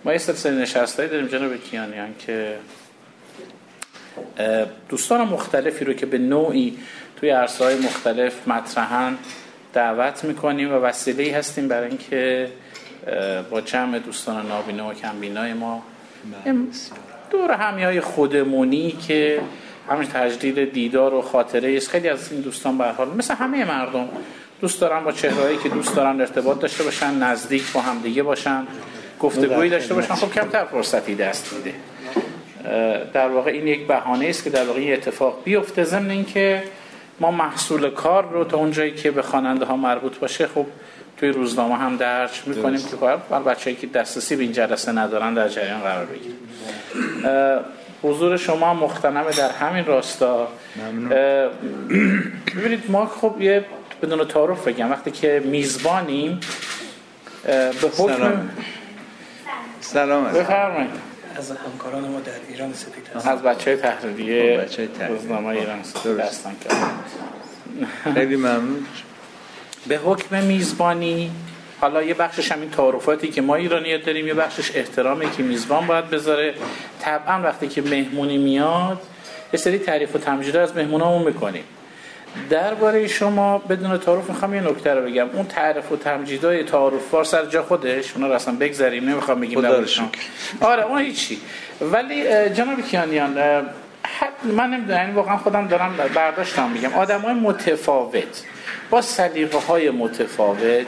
ما یه سلسله نشستایی داریم جناب کیانیان که دوستان مختلفی رو که به نوعی توی عرصه‌های مختلف مطرحن دعوت میکنیم و وسیله‌ای هستیم برای اینکه با جمع دوستان نابینا و کمبینای ما دور همیای خودمونی که همین تجدید دیدار و خاطره است. خیلی از این دوستان به هر حال مثل همه مردم دوست دارن با چهرهایی که دوست دارن ارتباط داشته باشن، نزدیک با هم دیگه باشن، گفتگویی داشته باشن. خب کمتر فرصتی دست میده. در واقع این یک بهانه است که در واقع این اتفاق بیفته، ضمن اینکه ما محصول کار رو تا اونجایی که به خواننده ها مربوط باشه خب توی روزنامه هم درج میکنیم که برای بچه‌ای که دسترسی به این جلسه ندارن در جریان قرار بگیرن. حضور شما مغتنم در همین راستا. ببینید ما خب یه بدون تعارف بگم وقتی که میزبانیم به حکم سلام بفرمایید از همکاران ما در ایران سپید هستن، از بچه‌های تحریریه روزنامه ایران سپید هستن. خیلی ممنون. به حکم میزبانی حالا یه بخشش همین تعارفاتی که ما ایرانی‌ها داریم، یه بخشش احترامی که میزبان باید بذاره. طبعا وقتی که مهمونی میاد یه سری تعریف و تمجید از مهمونامون میکنیم. درباره شما بدون تعارف میخوام یه نکته رو بگم. اون تعریف و تمجیدای تعارف‌وار سر جا خودش، اونا رو اصلا بگذاریم، نمیخوام بگیم درشون. آره اون هیچی. ولی جناب کیانیان من نمیدونم، یعنی واقعا خودم دارم برداشتم میگم آدمای متفاوت با سلیقه‌های متفاوت،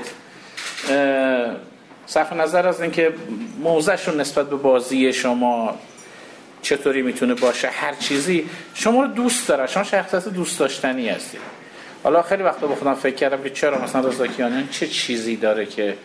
صرف نظر از اینکه موضعشون نسبت به بازی شما چطوری میتونه باشه، هر چیزی شما رو دوست داره، شما شخصیت دوست داشتنی هستید. حالا خیلی وقتا با خودم فکر کردم که چرا مثلا رضا کیانیان چه چیزی داره که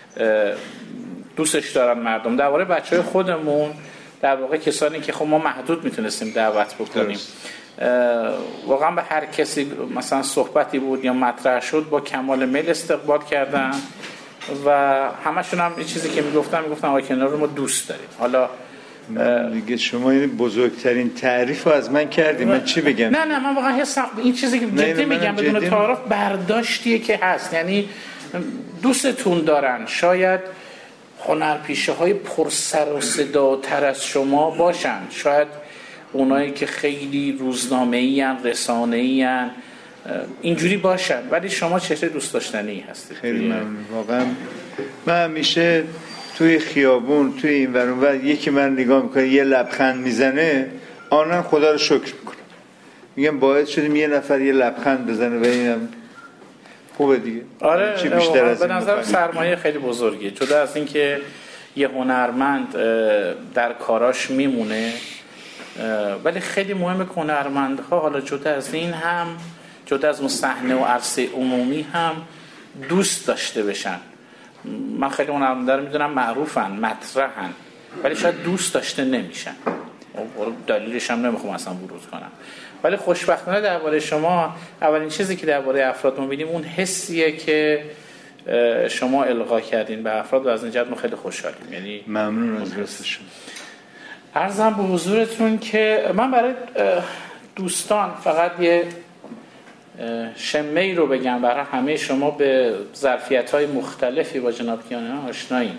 دوستش دارن مردم. درباره بچهای خودمون در واقع کسانی که خب ما محدود میتونستیم دعوت بکنیم، واقعا به هر کسی مثلا صحبتی بود یا مطرح شد با کمال میل استقبال کردن و همشون هم این چیزی که میگفتن آقای کیانیان رو ما دوست داریم. حالا دیگه شما این بزرگترین تعریف رو از من کردی، من چی بگم؟ نه من واقعا این چیزی که جدی میگم بدون تعارف برداشتیه که هست، یعنی دوستتون دارن. شاید هنرپیشه های پر سر و صدا تر از شما باشن، شاید اونایی که خیلی روزنامه‌ای ان، رسانه‌ای ان، اینجوری باشن، ولی شما چهره دوست داشتنی هستید. خیلی ممنون. واقعا من همیشه توی خیابون توی این ور اون ور یکی من نگاه میکنه یه لبخند میزنه، آنم خدا رو شکر میکنم، میگم باعث شدیم یه نفر یه لبخند بزنه و اینم خوبه دیگه. آره چی بیشتر از به نظر سرمایه خیلی بزرگیه. جدا از این که یه هنرمند در کاراش میمونه، ولی خیلی مهمه که هنرمندها حالا جدا از این هم، جدا از اون صحنه و عرصه عمومی هم دوست داشته بشن. من خیلی هنرمندا رو میدونم معروفن، مطرحن، ولی شاید دوست داشته نمیشن. دلیلش هم نمیخوام اصلا ورود کنم، ولی خوشبختانه درباره شما اولین چیزی که درباره افراد ما می‌بینیم اون حسیه که شما القا کردین به افراد و از این جهت ما خیلی خوشحالیم. یعنی ممنون از راستشون. عرضم به حضورتون که من برای دوستان فقط یه شمه‌ای رو بگم، برای همه شما به ظرفیت‌های مختلفی با جناب کیانیان آشناییم.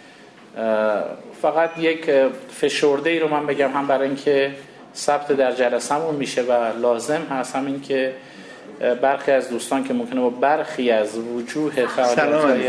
فقط یک فشرده‌ای رو من بگم، هم برای اینکه ثبت در جلسه‌مون میشه و لازم هست، هم این که برخی از دوستان که ممکنه با برخی از وجوه فعالیت‌های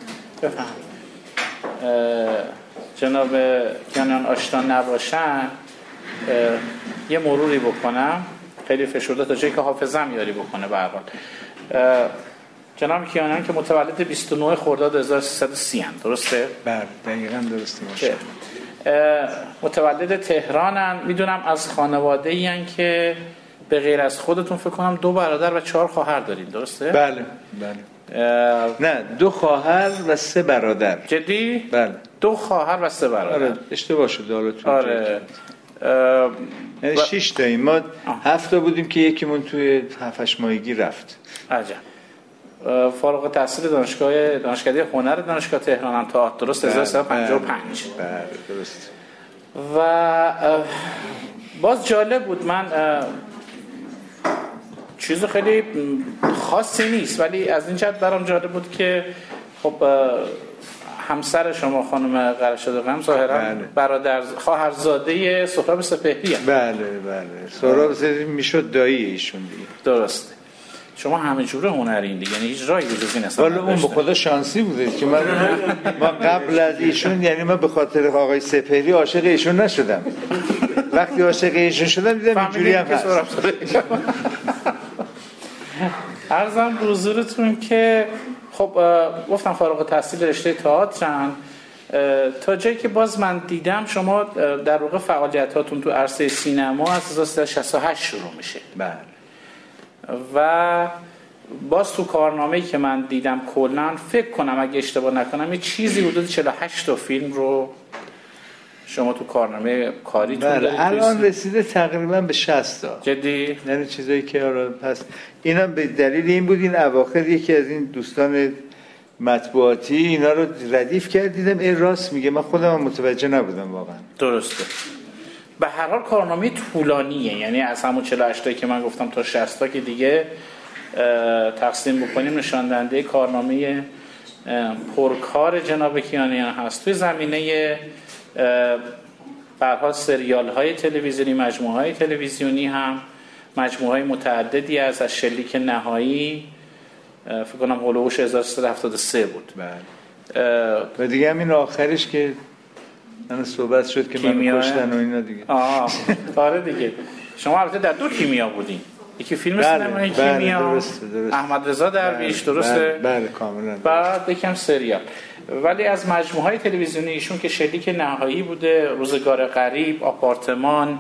جناب کیانیان آشنا نباشن یه مروری بکنم. خیلی فشرده تا جایی که حافظم یاری بکنه. به هر حال جناب کیانیان که متولد 29 خرداد 1330 ان، درسته؟ بله دقیقاً درسته باشه. متولد تهرانن. میدونم از خانواده‌ای ان که به غیر از خودتون فکر کنم 2 برادر و 4 خواهر دارین، درسته؟ بله. نه 2 خواهر و 3 برادر. جدی؟ بله 2 خواهر و 3 برادر. آره اشتباه شد حالتون. آره یعنی 6 تاییم، ما 7 تا بودیم که یکیمون توی 7-8 ماهگی رفت. عجب. فارغ التحصیل دانشکده هنر دانشگاه تهران هم تا درست 1355. بله درست. و باز جالب بود، من چیز خیلی خاصی نیست ولی از این جهت برام جالب بود که خب همسر شما خانم قرشاد غم ظاهرا برادر خواهرزاده سهراب سپهری هم. بله سهراب سپهری میشد دایی ایشون دیگه. درسته. شما همه جوره هنرین دیگه، یعنی هیچ راهی جز این اصلا والا اون به خدا شانسی بوده که من قبل از ایشون، یعنی من به خاطر آقای سپهری عاشق ایشون نشدم. وقتی عاشق ایشون شدم دیدم اینجوری هم هست. عرضم به حضورتون که خب گفتم فارغ التحصیل رشته تئاترن. تا جایی که باز من دیدم شما در واقع فعالیتاتون تو عرصه سینما از 1368 شروع میشه. بله. و باز تو کارنامه‌ای که من دیدم کلاً فکر کنم اگه اشتباه نکنم یه چیزی حدود 48 تا فیلم رو شما تو کارنامه کاریتون دارید. الان رسیده تقریبا به 60 تا. جدی؟ یعنی چیزایی که پس اینم به دلیل این بود این اواخر یکی از این دوستان مطبوعاتی اینا رو ردیف کرد، دیدم این راست میگه، من خودم متوجه نبودم واقعا. درسته. به هر حال کارنامه طولانیه، یعنی از همون 48 تایی که من گفتم تا 60 تا که دیگه تقسیم بکنیم نشان دهنده کارنامه پرکار جناب کیانیان هست. توی زمینه به هر حال سریال های تلویزیونی، مجموعه های تلویزیونی هم مجموعه های متعددی از شلیک نهایی فکر کنم هولوش 1373 بود. و دیگه همین آخرش که من صحبت شد که من کشتن و اینا دیگه. آره دیگه. شما البته در دو کیمیا بودین، یکی فیلم سینمایی کیمیا درسته. احمد رضا درویش، درسته؟ بله کاملا. بعد یکم سریال. ولی از مجموعه های تلویزیونی ایشون که شلیک نهایی بوده، روزگار غریب، آپارتمان،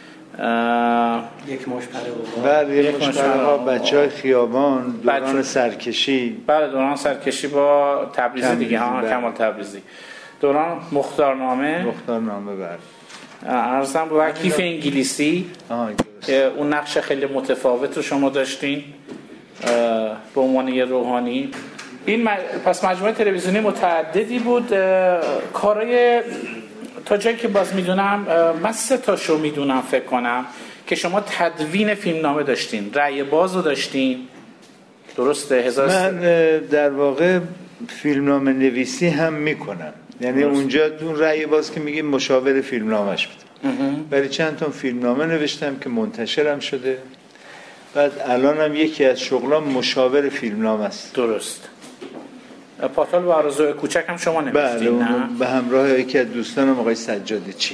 یک مشپره بود. بله یک مشپره ها، بچهای خیابان، دوران سرکشی. بله دوران سرکشی با تبریزی دیگه ها، کمال تبریزی. دوران مختارنامه بله. عرضم و کیف انگلیسی که اون نقش خیلی متفاوت رو شما داشتین به عنوان یه روحانی. این پس مجموعه تلویزیونی متعددی بود. کارهای تا جایی که باز میدونم من 3 تاشو میدونم فکر کنم که شما تدوین فیلمنامه داشتین، رأی باز رو داشتین، درسته؟ من در واقع فیلمنامه نویسی هم میکنم، یعنی اونجا اون رأی باز که میگیم مشاور فیلمنامه‌اش بودم، برای چند تا فیلمنامه نوشتم که منتشرم شده. بعد الانم یکی از شغلام مشاور فیلمنامه است. درست. پاتال و آرزوی کوچک هم شما نوشتین؟ بله به همراه یکی از دوستانم آقای سجادچی.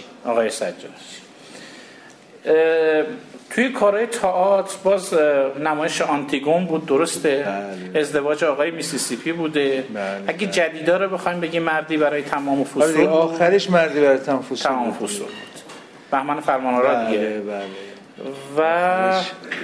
توی کارهای تئاتر باز نمایش آنتیگون بود، درسته؟ بله. ازدواج آقای میسیسیپی بوده. بله. اگه جدیدا رو بخوایم بگیم مردی برای تمام فصول، آخرش مردی برای تمام فصول بود. بهمن فرمان‌آرا دیگه. بله. و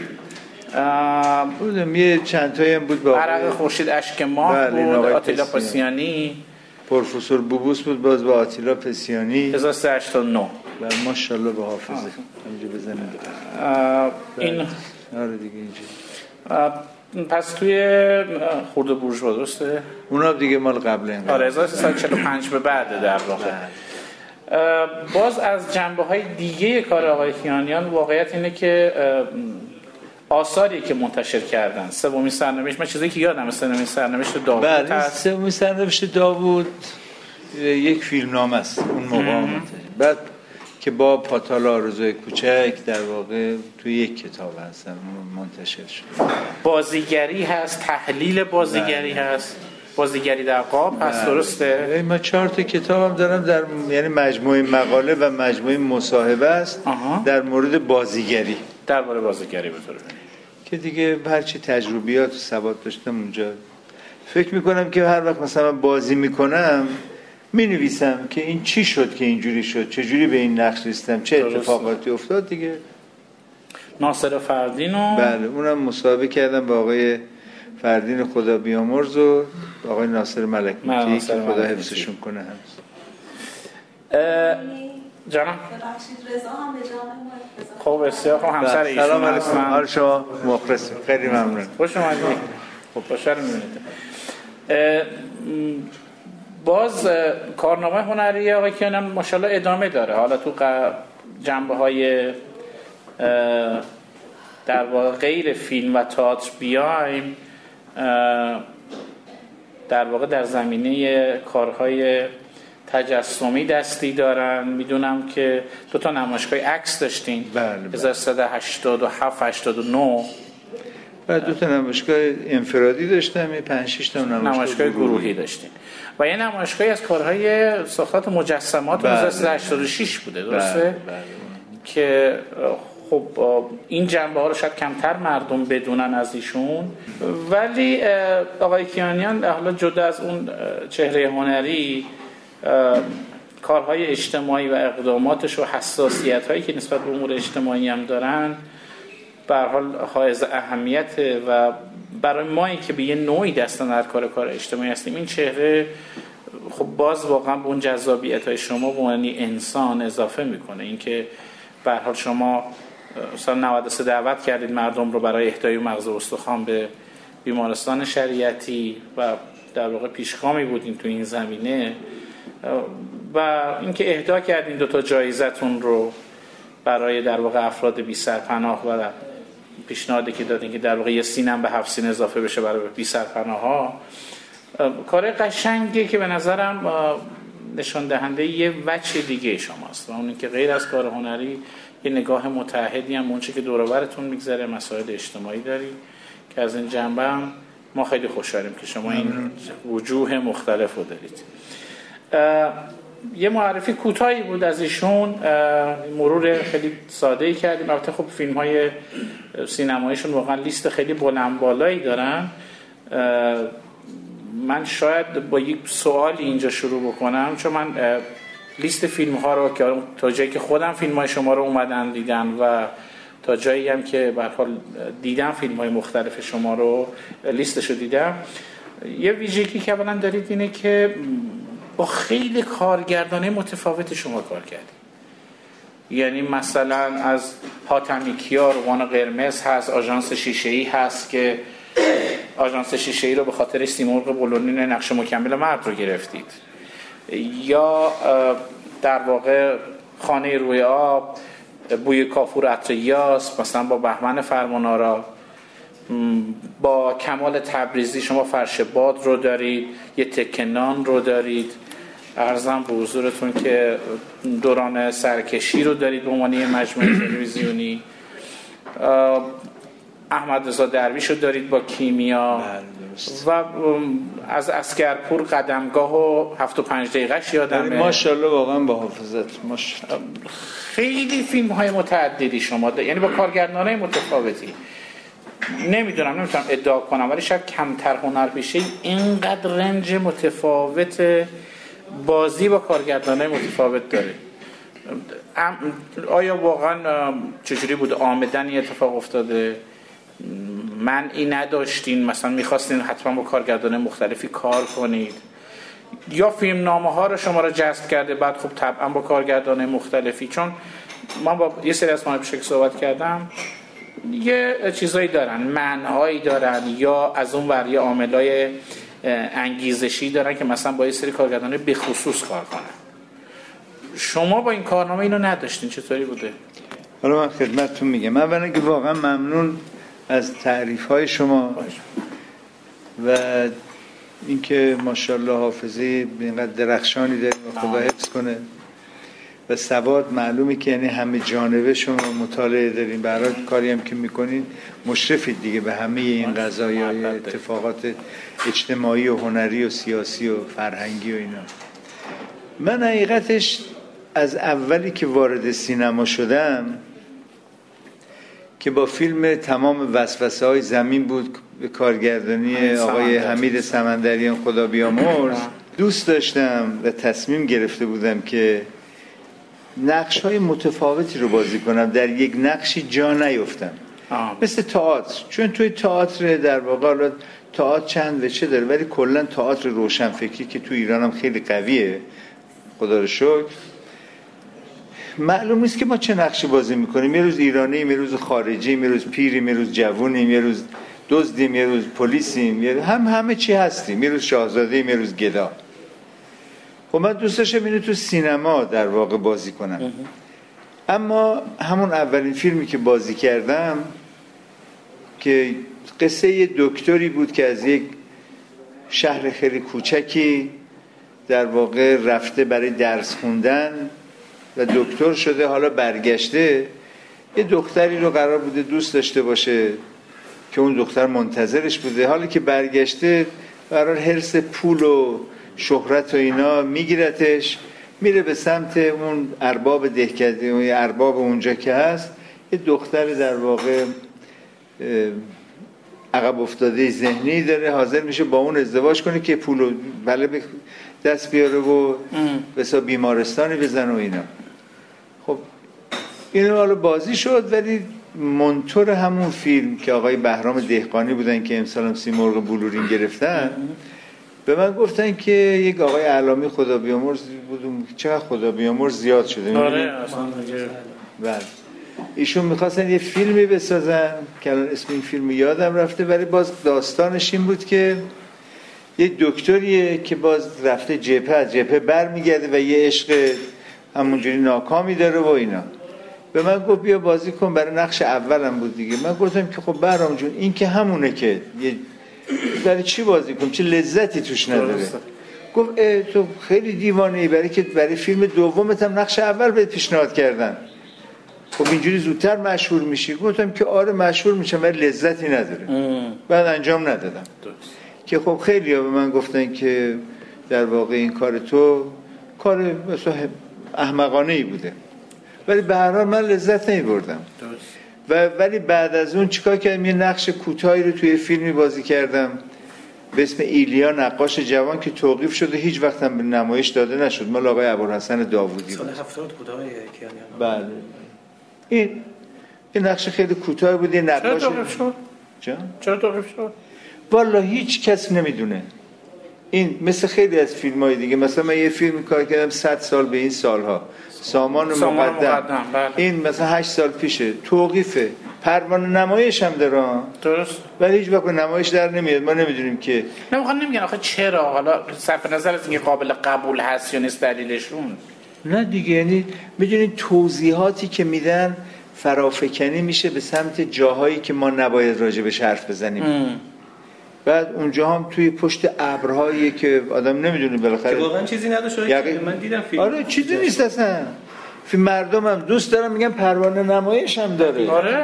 بودم یه چند تایی هم بود با عرق خورشید اشک ماه بود، آتیلا پسیانی. پروفسور بوبوس بود باز با آتیلا پسیانی 1389. بله ماشاءالله به حافظه اینجا بزنید. این آره دیگه اینجا. پس توی خورده بورژوا درسته؟ اونا دیگه مال قبل این. آره 1345 به بعد در واقع. باز از جنبه‌های دیگه کار آقای کیانیان واقعیت اینه که آثاری که منتشر کردن، سومین سرنوشت، من چیزایی که یادم سومین سرنوشت داوود هست. سومین سرنوشت داوود یک فیلمنامه است اون موقع بعد که با پاتال آرزوی کوچک در واقع توی یک کتاب هستن منتشر شد. بازیگری هست، تحلیل بازیگری هست، بازیگری در قاب هست، درسته؟ من 4 تا کتابم دارم یعنی مجموعه مقاله و مجموعه مصاحبه است در مورد بازیگری. درباره بازیگری بطور که دیگه هرچی تجربیات و سواد داشتم اونجا فکر میکنم که هر وقت مثلا بازی میکنم مینویسم که این چی شد که اینجوری شد، چجوری به این نقش رسیدم، چه اتفاقاتی افتاد دیگه. ناصر فردینو بله اونم مصاحبه کردم با آقای فردین خدا بیامرز و آقای ناصر ملک‌موتی که خدا حفظشون کنه هست. جانم رضا هم به جانم خوب بسیار خوب همسر ایشون هستن. حال شما مخلص، خیلی ممنون. خوش اومدید. خب خوشحال می‌بینید. باز کارنامه هنری آقای کیانیان ماشاءالله ادامه داره. حالا تو جنبه‌های در واقع غیر فیلم و تئاتر بیایم، در واقع در زمینه کارهای تجسمی دستی دارن. میدونم که 2 نمایشگاه عکس داشتین. بله. 1387 89 و 2 نمایشگاه انفرادی داشتم، 5-6 تا نمایشگاه گروهی داشتین و یه نمایشگاهی از کارهای ساختات مجسمات 1986 بوده، درسته؟ بله. که خب این جنبه ها رو شاید کمتر مردم بدونن از ایشون، ولی آقای کیانیان حالا جدا از اون چهره هنری، کارهای اجتماعی و اقداماتش و حساسیت هایی که نسبت به امور اجتماعی هم دارن به هر حال حائز اهمیته و برای مایی که به یه نوعی دستن در کار اجتماعی هستیم، این چهره خب باز واقعا به اون جذابیت های شما به عنوان انسان اضافه میکنه. اینکه به هر حال شما سال 93 دعوت کردید مردم رو برای اهدای مغز استخوان به بیمارستان شریعتی و در واقع پیشگامی بودین تو این زمینه و اینکه اهدا کردین 2 جایزتون رو برای در واقع افراد بی سرپناه و پیشنهادی که دادین که در واقع یه سینم به 7 سین اضافه بشه برای بی سرپناه ها، کار قشنگی که به نظرم نشان دهنده یه وجه دیگه شماست و اون که غیر از کار هنری یه نگاه متحدی هم اون چه که دور و برتون میگذره مسائل اجتماعی داری که از این جنبه هم ما خیلی خوشحالیم که شما این وجوه مختلف رو دارید. یه معرفی کوتاهی بود از ایشون، مرور خیلی ساده‌ای کردیم. البته خب فیلم‌های سینماییشون واقعا لیست خیلی بلند بالایی دارن. من شاید با یک سوالی اینجا شروع بکنم، چون من لیست فیلم‌ها رو که تا جایی که خودم فیلم‌های شما رو اومدن دیدن و تا جایی هم که به هر حال دیدم فیلم‌های مختلف شما رو لیستشو دیدم، یه ویژگی که اولا دارید اینه که با خیلی کارگردانه متفاوت شما کار کردید. یعنی مثلا از حاتمی کیا روان قرمز هست، آژانس شیشه‌ای هست که آژانس شیشه‌ای رو به خاطر سیمرغ بلورین نقش مکمل مرد رو گرفتید، یا در واقع خانه روی آب، بوی کافور عطر یاس مثلا با بهمن فرمانآرا، با کمال تبریزی شما فرش باد رو دارید، یه تکه نان رو دارید، عرضم به حضورتون که دوران سرکشی رو دارید به عنوان مجموعه تلویزیونی، احمد رضا درویش رو دارید با کیمیا و از اسکرپور قدمگاه و 7 و 5 دقیقه‌اش یادمه. ماشاءالله واقعا با حافظت ماشاءالله خیلی فیلم های متعددی شما یعنی با کارگردانای متفاوتی. نمیتونم ادعا کنم ولی شاید کمتر هنرپیشه اینقدر رنج متفاوت بازی با کارگردانای متفاوت داره. آیا واقعا چجوری بود؟ آمدن این اتفاق افتاده؟ منعی نداشتین؟ مثلا میخواستین حتما با کارگردانای مختلفی کار کنید؟ یا فیلم نامه ها رو شما رو جذب کرده بعد خب طبعا با کارگردانای مختلفی؟ چون من با یه سری از هنرپیشه که صحبت کردم یه چیزایی دارن، منعایی دارن، یا از اون ور یه عاملای انگیزشی دارن که مثلا با یه سری کارگردانای به خصوص کار کنن. شما با این کارنامه اینو نداشتین، چطوری بوده؟ حالا من خدمتتون میگم، اولا که واقعا ممنون از تعریف‌های شما و اینکه ماشاءالله حافظه اینقدر درخشانی داریم و خدا حفظ کنه و سواد معلومه که یعنی همه جانبه شما مطالعه دارین، برای کاری هم که میکنین مشرفید دیگه به همه این قضایای اتفاقات اجتماعی و هنری و سیاسی و فرهنگی و اینا. من حقیقتش از اولی که وارد سینما شدم که با فیلم تمام وسوسه های زمین بود به کارگردانی آقای حمید سمندریان خدا بیامرز، دوست داشتم و تصمیم گرفته بودم که نقش های متفاوتی رو بازی کنم، در یک نقشی جا نیفتم. مثل تئاتر، چون توی تئاتر در واقع تئاتر چند وجه داره ولی کلا تئاتر روشنفکری که تو ایران هم خیلی قویه خدا رو شکر، معلوم نیست که ما چه نقشی بازی میکنیم. یه روز ایرانیم، یه روز خارجیم، یه روز پیریم، یه روز جوونیم، یه روز دزدیم، یه روز پلیسیم، همه چی هستیم، یه روز شاهزاده‌ایم، یه روز گدا. خب من دوست داشتم اینو تو سینما در واقع بازی کنم. اما همون اولین فیلمی که بازی کردم که قصه یه دکتری بود که از یک شهر خیلی کوچکی در واقع رفته برای درس خوندن و دکتر شده، حالا برگشته یه دختری رو قرار بوده دوست داشته باشه که اون دختر منتظرش بوده، حالا که برگشته قرار حرص پول و شهرت و اینا میگیرتش، میره به سمت اون ارباب دهکده، ارباب اونجا که هست، یه دختر در واقع عقب افتاده ذهنی داره، حاضر میشه با اون ازدواج کنه که پولو بله به دست بیاره و بسا بیمارستانی بزنه و اینا. خب اینو حالا بازی شد، ولی منتور همون فیلم که آقای بهرام دهقانی بودن که امسال هم سیمرغ بلورین گرفتن، به من گفتن که یک آقای علمی خدا بیامرز بود، چقدر خدا بیامرز زیاد شده. آره اصلا بله ایشون میخواستن یه فیلمی بسازن که الان اسم این فیلم یادم رفته، ولی باز داستانش این بود که یه دکتریه که باز رفته جبهه، از جبهه برمیگرده و یه عشق همونجوری ناکامی داره و اینا. به من گفت بیا بازی کن، برای نقش اولم بود دیگه. من گفتم که خب بهرام جون این که همونه که برای چی بازی کنم، چه لذتی توش نداره. گفت تو خیلی دیوانه‌ای، برای که برای فیلم دومت هم نقش اول بهت پیشنهاد کردن، خب اینجوری زودتر مشهور میشی. گفتم که آره مشهور میشم ولی لذتی نداره. بعد انجام ندادم که خب خیلی ها به من گفتن که در واقع این کار تو کار مثلا احمقانه ای بوده، ولی به هر حال من لذت نمیبردم. ولی بعد از اون چیکار کردم، یه نقش کوتاهی رو توی فیلمی بازی کردم به اسم ایلیا نقاش جوان که توقیف شده، هیچ وقت هم به نمایش داده نشد، مال آقای ابوالحسن داوودی سال بود. 70 بود آقای کیانیان. بله این نقش خیلی کوتاه بود. یه نقاش. چرا توقیف شد؟ چرا توقیف شد؟ والا هیچ کس نمیدونه. این مثل خیلی از فیلم‌های دیگه، مثلا من یه فیلم کار کردم 100 سال به این سالها، سامان مقدم. این مثلا 8 سال پیشه، توقیفه، پروانه نمایش هم داره درست، ولی هیچ وقت نمایش در نمیاد. ما نمیدونیم که نمیگن آخه چرا، حالا صرف نظر از اینکه قابل قبول هست یا نیست دلیلشون نه دیگه. یعنی میدونید توضیحاتی که میدن فرافکنی میشه به سمت جاهایی که ما نباید راجبش حرف بزنیم. بعد اونجا هم توی پشت ابرهایی که آدم نمیدونه بالاخره واقعا چیزی نداشت. من دیدم فیلم. آره چیزی نیست اصلا. فیلم مردم هم دوست دارن میگن پروانه نمایش هم داره. آره.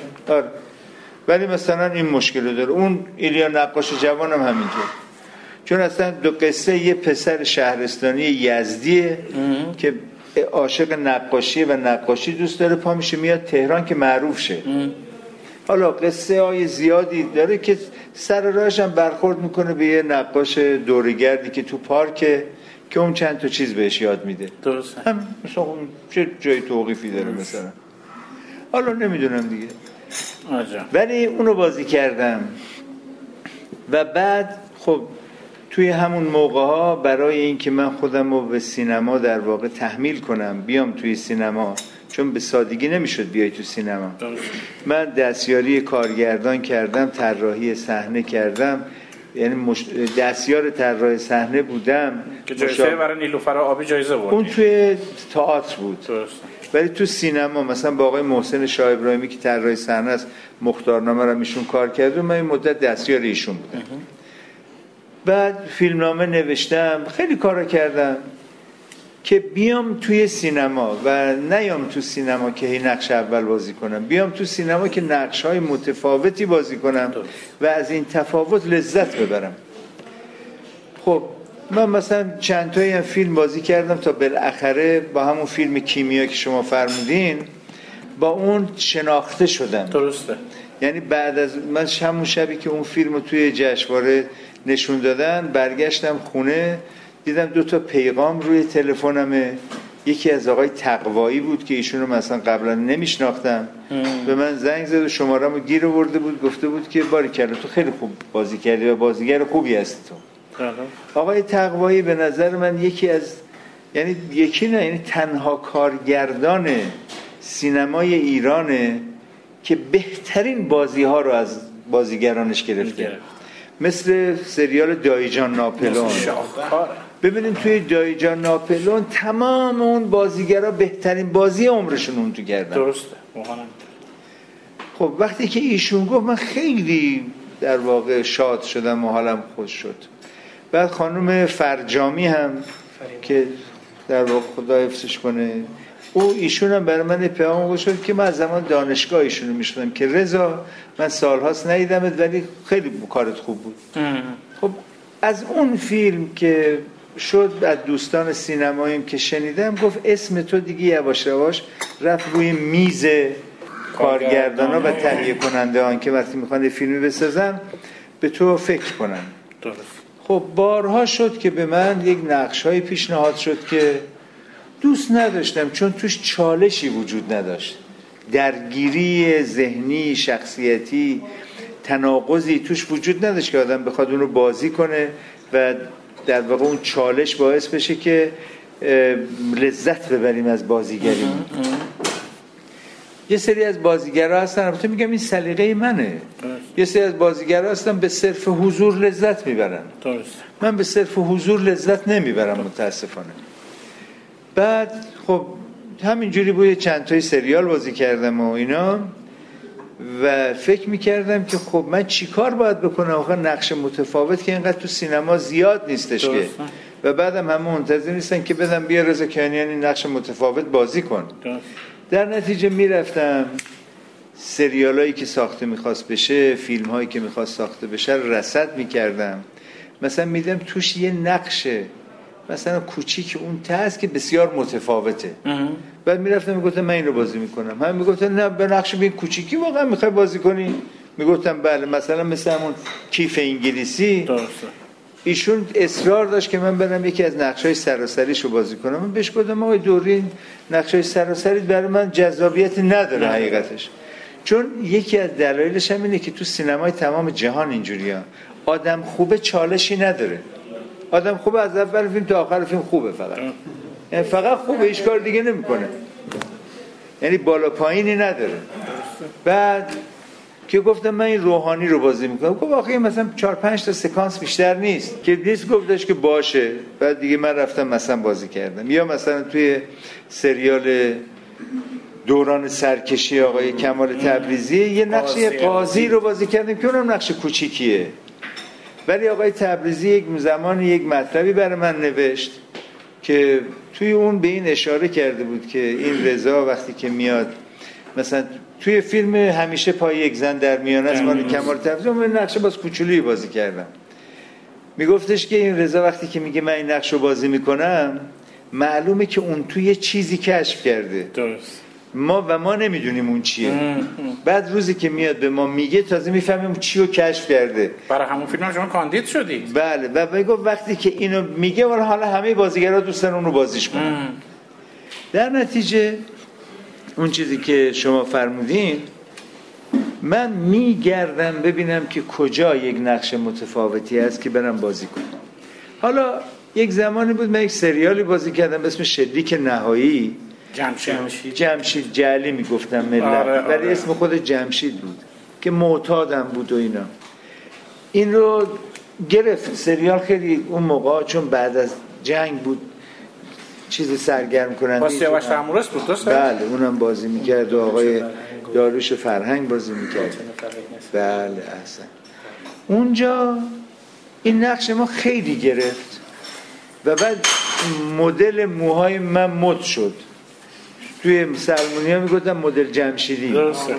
ولی مثلا این مشکل داره. اون ایلیا نقاش جوان هم همینطور، چون اصلا دو قصه یه پسر شهرستانی یزدیه که عاشق نقاشی و نقاشی دوست داره، پا میشه میاد تهران که معروف شه. حالا قصه های زیادی داره که سر راهش هم برخورد میکنه به یه نقاش دورگردی که تو پارکه که اون چند تا چیز بهش یاد میده. درست. هم مثلا اون چه جای توقیفی داره مثلا، حالا نمیدونم دیگه. ولی اونو بازی کردم و بعد خب توی همون موقع ها برای اینکه من خودم رو به سینما در واقع تحمیل کنم بیام توی سینما، چون به سادگی نمیشد بیای تو سینما، من دستیاری کارگردان کردم، طراحی صحنه کردم، یعنی دستیار طراح صحنه بودم که جایزه برای نیلوفر آبی جایزه بود. اون توی تئاتر بود. درست. ولی تو سینما مثلا با آقای محسن شاه ابراهیمی که طراح صحنه است، مختارنامه رو ایشون کار کرده، من این مدت دستیار ایشون بودم. بعد فیلمنامه نوشتم، خیلی کارا کردم که بیام توی سینما و نیام تو سینما که هی نقش اول بازی کنم، بیام تو سینما که نقش‌های متفاوتی بازی کنم و از این تفاوت لذت ببرم. خب من مثلا چند تایی هم فیلم بازی کردم تا بالاخره با همون فیلم کیمیا که شما فرمودین با اون شناخته شدم. درسته. یعنی بعد از من همون شبی که اون فیلم رو توی جشنواره نشون دادن برگشتم خونه، دیدم 2 تا پیغام روی تلفنمه. یکی از آقای تقوایی بود که ایشونو مثلا قبلا نمیشناختم، به من زنگ زد و شماره‌مو گیر آورده بود، گفته بود که باریکلا تو خیلی خوب بازی کردی و بازیگر خوبی هستی تو. آقای تقوایی به نظر من یکی از یعنی تنها کارگردان سینمای ایرانه که بهترین بازی‌ها رو از بازیگرانش گرفته. مثل سریال دایجان ناپلئون. ببینیم توی دایجان ناپلئون تمام اون بازیگرا بهترین بازی عمرشون اون تو کردن. درسته. خب وقتی که ایشون گفت من خیلی در واقع شاد شدم و حالم خوش شد. بعد خانم فرجامی هم که در واقع خدا حفظش کنه، ایشون هم برای من پیام گذاشت که من از زمان دانشگاه ایشونو میشناسم که رضا من سالهاست ندیدمت ولی خیلی کارت خوب بود. خب از اون فیلم که شد از دوستان سینماییم که شنیدم گفت اسم تو دیگه یواش یواش رفت روی میز کارگردانا و تهیه کننده هان که وقتی میخوان فیلمی بسازن به تو فکر کنن. درست. خب بارها شد که به من یک نقش‌های پیشنهاد شد که دوست نداشتم چون توش چالشی وجود نداشت، درگیری ذهنی شخصیتی تناقضی توش وجود نداشت که آدم بخواد اون رو بازی کنه و در واقع اون چالش باعث بشه که لذت ببریم از بازیگری. یه سری از بازیگرها هستن، البته میگم این سلیقه منه، یه سری از بازیگرها هستن به صرف حضور لذت میبرن. درست. من به صرف حضور لذت نمیبرم متاسفانه. بعد خب همینجوری بود چند تای سریال بازی کردم و اینا و فکر میکردم که خب من چی کار باید بکنم آخه نقش متفاوت که اینقدر تو سینما زیاد نیستش که و بعدم همه منتظر نیستن که بدم بیا رضا کیانیانی نقش متفاوت بازی کن. در نتیجه میرفتم سریالایی که ساخته میخواست بشه، فیلم هایی که میخواست ساخته بشه رصد میکردم، مثلا میدم توش یه نقشه مثلا کوچیک اون ته است که بسیار متفاوته. بعد میرفتم میگفتم من این رو بازی میکنم، هم میگفتن نه به نقش به این کوچیکی واقعا میخوای بازی کنی؟ میگفتم بله. مثلا مثل همون کیف انگلیسی درسته. ایشون اصرار داشت که من برم یکی از نقشای سراسریش رو بازی کنم. من بهش گفتم آقای دوری نقشای سراسری برای من جذابیتی نداره حقیقتش، چون یکی از دلایلش هم اینه که تو سینمای تمام جهان اینجوریه، آدم خوبه چالشی نداره، آدم خوبه از اول فیلم تا آخر فیلم خوبه، یعنی فقط خوبه، هیچ کار دیگه نمیکنه، یعنی بالا پایینی نداره. بعد که گفتم من این روحانی رو بازی میکنم، گفت واقعا مثلا 4-5 تا سکانس بیشتر نیست که نیست، گفتش که باشه. بعد دیگه من رفتم مثلا بازی کردم. یا مثلا توی سریال دوران سرکشی آقای کمال تبریزی یه نقش قاضی رو بازی کردیم که اونم نقش کوچیکیه، ولی آقای تبریزی یک زمان یک مطلبی برای من نوشت که توی اون به این اشاره کرده بود که این رضا وقتی که میاد مثلا توی فیلم همیشه پای یک زن در میانه است مال کمال تبریزی، من نقشه باز کوچولویی بازی کردم. میگفتش که این رضا وقتی که میگه من این نقش رو بازی میکنم معلومه که اون توی چیزی کشف کرده، درست، ما نمیدونیم اون چیه. بعد روزی که میاد به ما میگه تازه میفهمیم چی رو کشف کرده. برای همون فیلم هم شما کاندید شدی. بله. و میگه وقتی که اینو میگه حالا همه بازیگرا دوستن اونو بازیش کنن. در نتیجه اون چیزی که شما فرمودین من میگردم ببینم که کجا یک نقش متفاوتی هست که برم بازی کنم. حالا یک زمانی بود من یک سریالی بازی کردم به اسم شلیک نهایی، جمشید جعلی میگفتم ملت، ولی اسم خود جمشید بود که معتادم بود و اینا. این رو گرفت سریال خیلی اون موقع چون بعد از جنگ بود چیز سرگرم کننده با سیاوش تحمورس بود درسته؟ بله اونم بازی میکرد و آقای داریوش فرهنگ بازی میکرد. بله اصلا اونجا این نقش ما خیلی گرفت و بعد مدل موهای من مد شد. توی سلمونی ها میگفتم مدل جمشیدی. درسته.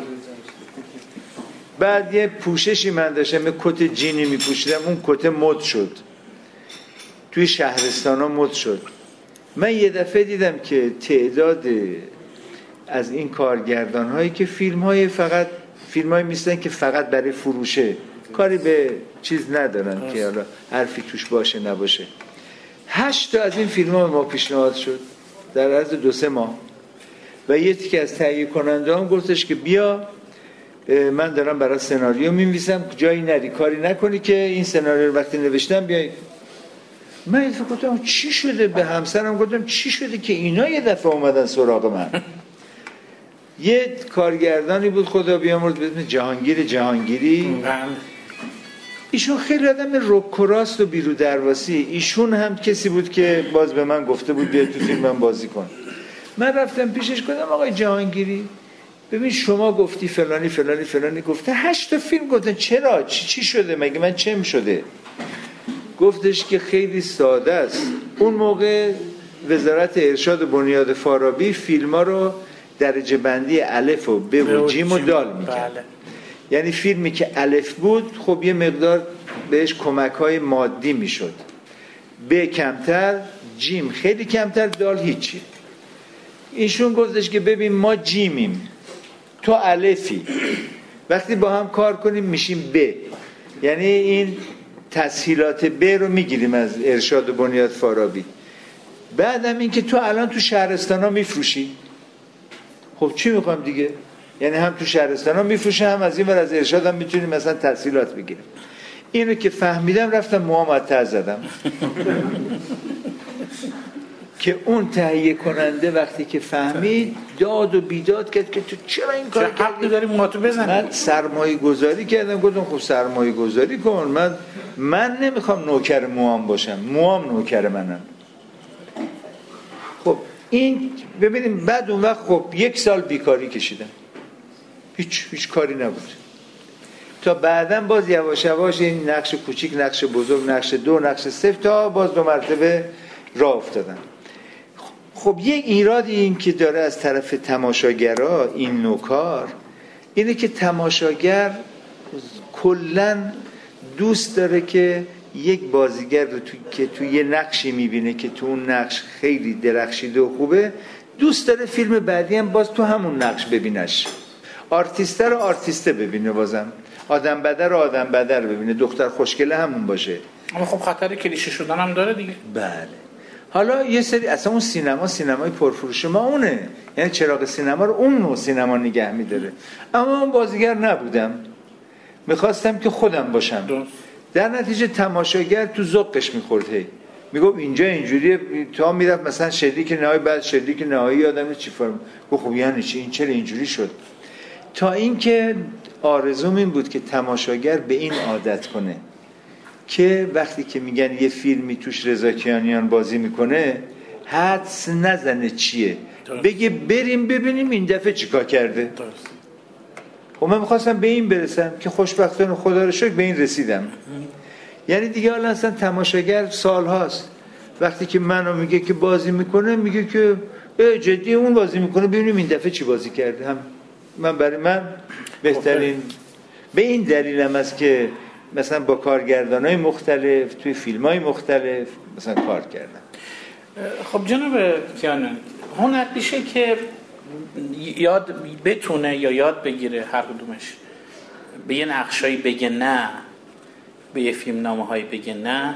بعد یه پوششی من داشتم، یه کت جینی میپوشیدم، اون کت مد شد، توی شهرستان ها مد شد. من یه دفعه دیدم که تعداد از این کارگردان هایی که فیلم های میستن که فقط برای فروشه، کاری به چیز ندارن که حالا حرفی توش باشه نباشه. 8 تا از این فیلم ها ما پیشنهاد شد در عرض 2-3 ماه و یکی که از تهیه کننده هم گفتش که بیا من دارم برای سناریو می‌نویسم، جایی نری کاری نکنی که این سناریو رو وقتی نوشتم بیای. من فکر کردم چی شده، به همسرم گفتم چی شده که اینا یه دفعه اومدن سراغ من. یه کارگردانی بود خدا بیامرز به اسم جهانگیری، ایشون خیلی آدم رک‌وراست و بیرو درواسی. ایشون هم کسی بود که باز به من گفته بود بیا تو فیلم من بازی کن. من رفتم پیشش گفتم آقای جهانگیری ببین شما گفتی فلانی گفته 8 تا فیلم گفتن، چرا چی شده، مگه من چم شده؟ گفتش که خیلی ساده است. اون موقع وزارت ارشاد و بنیاد فارابی فیلم ها رو درجه بندی الف و ب و جیم و دال میکرد. بله. یعنی فیلمی که الف بود خب یه مقدار بهش کمک های مادی میشد، ب کمتر، جیم خیلی کمتر، دال هیچی. ایشون گفتش که ببین ما جیمیم تو الفی، وقتی با هم کار کنیم میشیم ب، یعنی این تسهیلات ب رو میگیریم از ارشاد و بنیاد فارابی. بعدم این که تو الان تو شهرستان ها میفروشی، خب چی میخوام دیگه؟ یعنی هم تو شهرستان ها میفروشه، هم از این ور از ارشاد هم میتونیم مثلا تسهیلات بگیریم. اینو که فهمیدم رفتم موامت زدم که اون تهیه کننده وقتی که فهمید داد و بیداد کرد که تو چرا این کار کردی؟ حق داری موهاتو بزنی. من سرمایه گذاری کردم. گفتم خب سرمایه گذاری کن، من نمیخوام نوکر موام باشم، موام نوکر منم. خب این ببینیم بعد اون وقت خب 1 سال بیکاری کشیدم، هیچ کاری نبود، تا بعداً باز یواش یواش این نقش کوچیک، نقش بزرگ، نقش 2، نقش 0 تا باز 2 مرتبه راه افتادم. خب یک ایرادی این که داره از طرف تماشاگرها این نوکار اینه که تماشاگر کلاً دوست داره که یک بازیگر رو که تو یه نقشی میبینه که تو اون نقش خیلی درخشیده و خوبه، دوست داره فیلم بعدی هم باز تو همون نقش ببینش. آرتیسته رو آرتیسته ببینه، بازم آدم بدر رو آدم بدر ببینه، دختر خوشگله همون باشه. اما خب خطر کلیشه شدن هم داره دیگه. بله. حالا یه سری اصلا اون سینمای پرفروش ما اونه، یعنی چراغ سینما رو اون نوع سینما نگه می‌داره. اما من بازیگر نبودم، میخواستم که خودم باشم. در نتیجه تماشاگر تو ذوقش می‌خورد، هی میگم اینجا اینجوریه، تا میرفت مثلا شلیک نهایی، بعد شلیک نهایی آدم چی فرم، خب یعنی چی این چرا اینجوری شد؟ تا اینکه آرزوم این بود که تماشاگر به این عادت کنه که وقتی که میگن یه فیلمی توش رضا کیانیان بازی میکنه حدس نزنه چیه، بگه بریم ببینیم این دفعه چیکار کرده. خب من میخواستم به این برسم که خوشبختانه خدا رو شکر به این رسیدم. یعنی دیگه حالا اصلا تماشاگر سال هاست وقتی که منو میگه که بازی میکنه، میگه که جدی اون بازی میکنه، ببینیم این دفعه چی بازی کرده. هم من برای من بهترین به این دلیلم است که مثلا با کارگردانای مختلف توی فیلمای مختلف مثلا کار کردم. خب جناب کیانیان، هنر پیشه که یاد بتونه یا یاد بگیره هر کدومش، به یه نقشایی بگه نه، به یه فیلم نامه هایی بگه نه،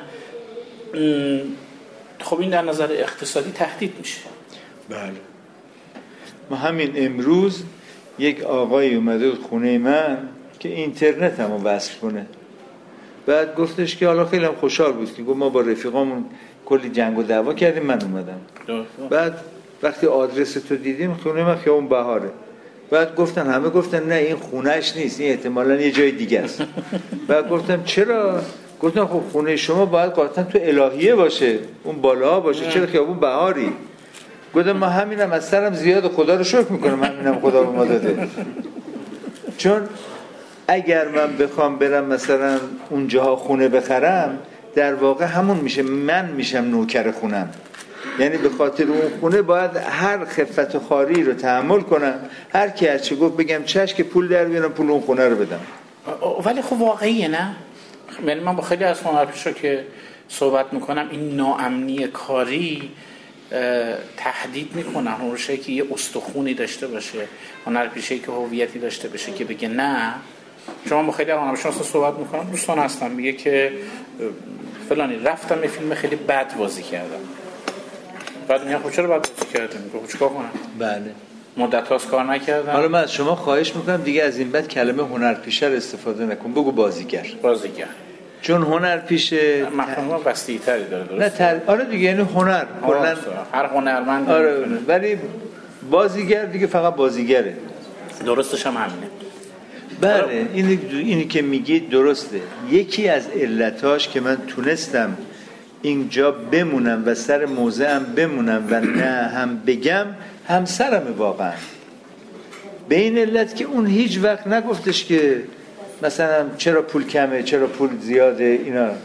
خب این در نظر اقتصادی تهدید میشه. بله. ما همین امروز یک آقایی اومده بود خونه من که اینترنت همو وصل کنه، بعد گفتش که حالا خیلی هم خوشحال بود که گفت ما با رفیقامون کلی جنگ و دعوا کردیم، من اومدم. بعد وقتی آدرس تو دیدیم خونه من خیابون بهاره، بعد گفتن همه گفتن نه این خونهش نیست، این احتمالاً یه جای دیگه است. بعد گفتم چرا؟ گفتن خب خونه شما باید قاطعاً تو الهیه باشه، اون بالا باشه، چرا خیابون بهاری؟ گفتم ما همینم از سرم زیاد خدا رو شکر میکنم، همینم خدا به ما داده. چون اگر من بخوام برم مثلا اونجاها خونه بخرم، در واقع همون میشه، من میشم نوکر خونم. یعنی به خاطر اون خونه باید هر خفت و خاری رو تحمل کنم، هر کی هر چی گفت بگم چش که پول در بیارم پول اون خونه رو بدم. ولی خب واقعیه نه؟ یعنی من با خیلی از هنرپیشا که صحبت میکنم این ناامنی کاری تهدید میکنن هنرپیشه که یه استخونی داشته باشه، هنرپیشه که هویتی داشته باشه که بگه نه. شما با خیلی از هنرپیشا صحبت میکنم، دوستان هستم میگه که فلانی رفتم یه فیلم خیلی بد بازی کردم، بعد میگم خب چرا بد بازی کردم؟ میگم چیکار کنم؟ بله مدت هاست کار نکردم. حالا من از شما خواهش میکنم دیگه از این بعد کلمه هنرپیشه رو استفاده نکن، بگو بازیگر. چون هنرپیشه مفهوم وسیع‌تری داره. درست؟ نه آره دیگه، یعنی هنر کلا هر هنرمند آره، ولی بازیگر دیگه فقط بازیگره. درستش هم همینه. بله اینی که میگی درسته. یکی از علتاش که من تونستم اینجا بمونم و سر موضعم بمونم و نه هم بگم همسرمه واقعا، به این علت که اون هیچ وقت نگفتش که مثلا چرا پول کمه، چرا پول زیاده اینا،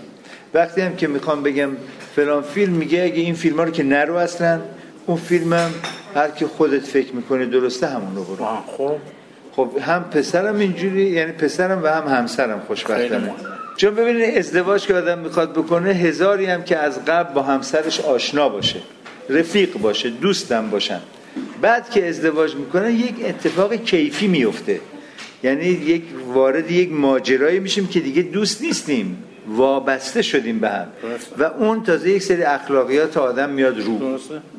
وقتی هم که میخوام بگم فلان فیلم، میگه اگه این فیلم ها رو که نرو اصلا، اون فیلمم هر که خودت فکر میکنه درسته همون رو برو. خب هم پسرم اینجوری، یعنی پسرم و هم همسرم خوشبختانه. چون ببینید ازدواج که آدم میخواد بکنه، هزاری هم که از قبل با همسرش آشنا باشه، رفیق باشه، دوستم باشن، بعد که ازدواج میکنه یک اتفاق کیفی میفته، یعنی یک وارد یک ماجرایی میشیم که دیگه دوست نیستیم، وابسته شدیم به هم و اون تازه یک سری اخلاقیات آدم میاد رو.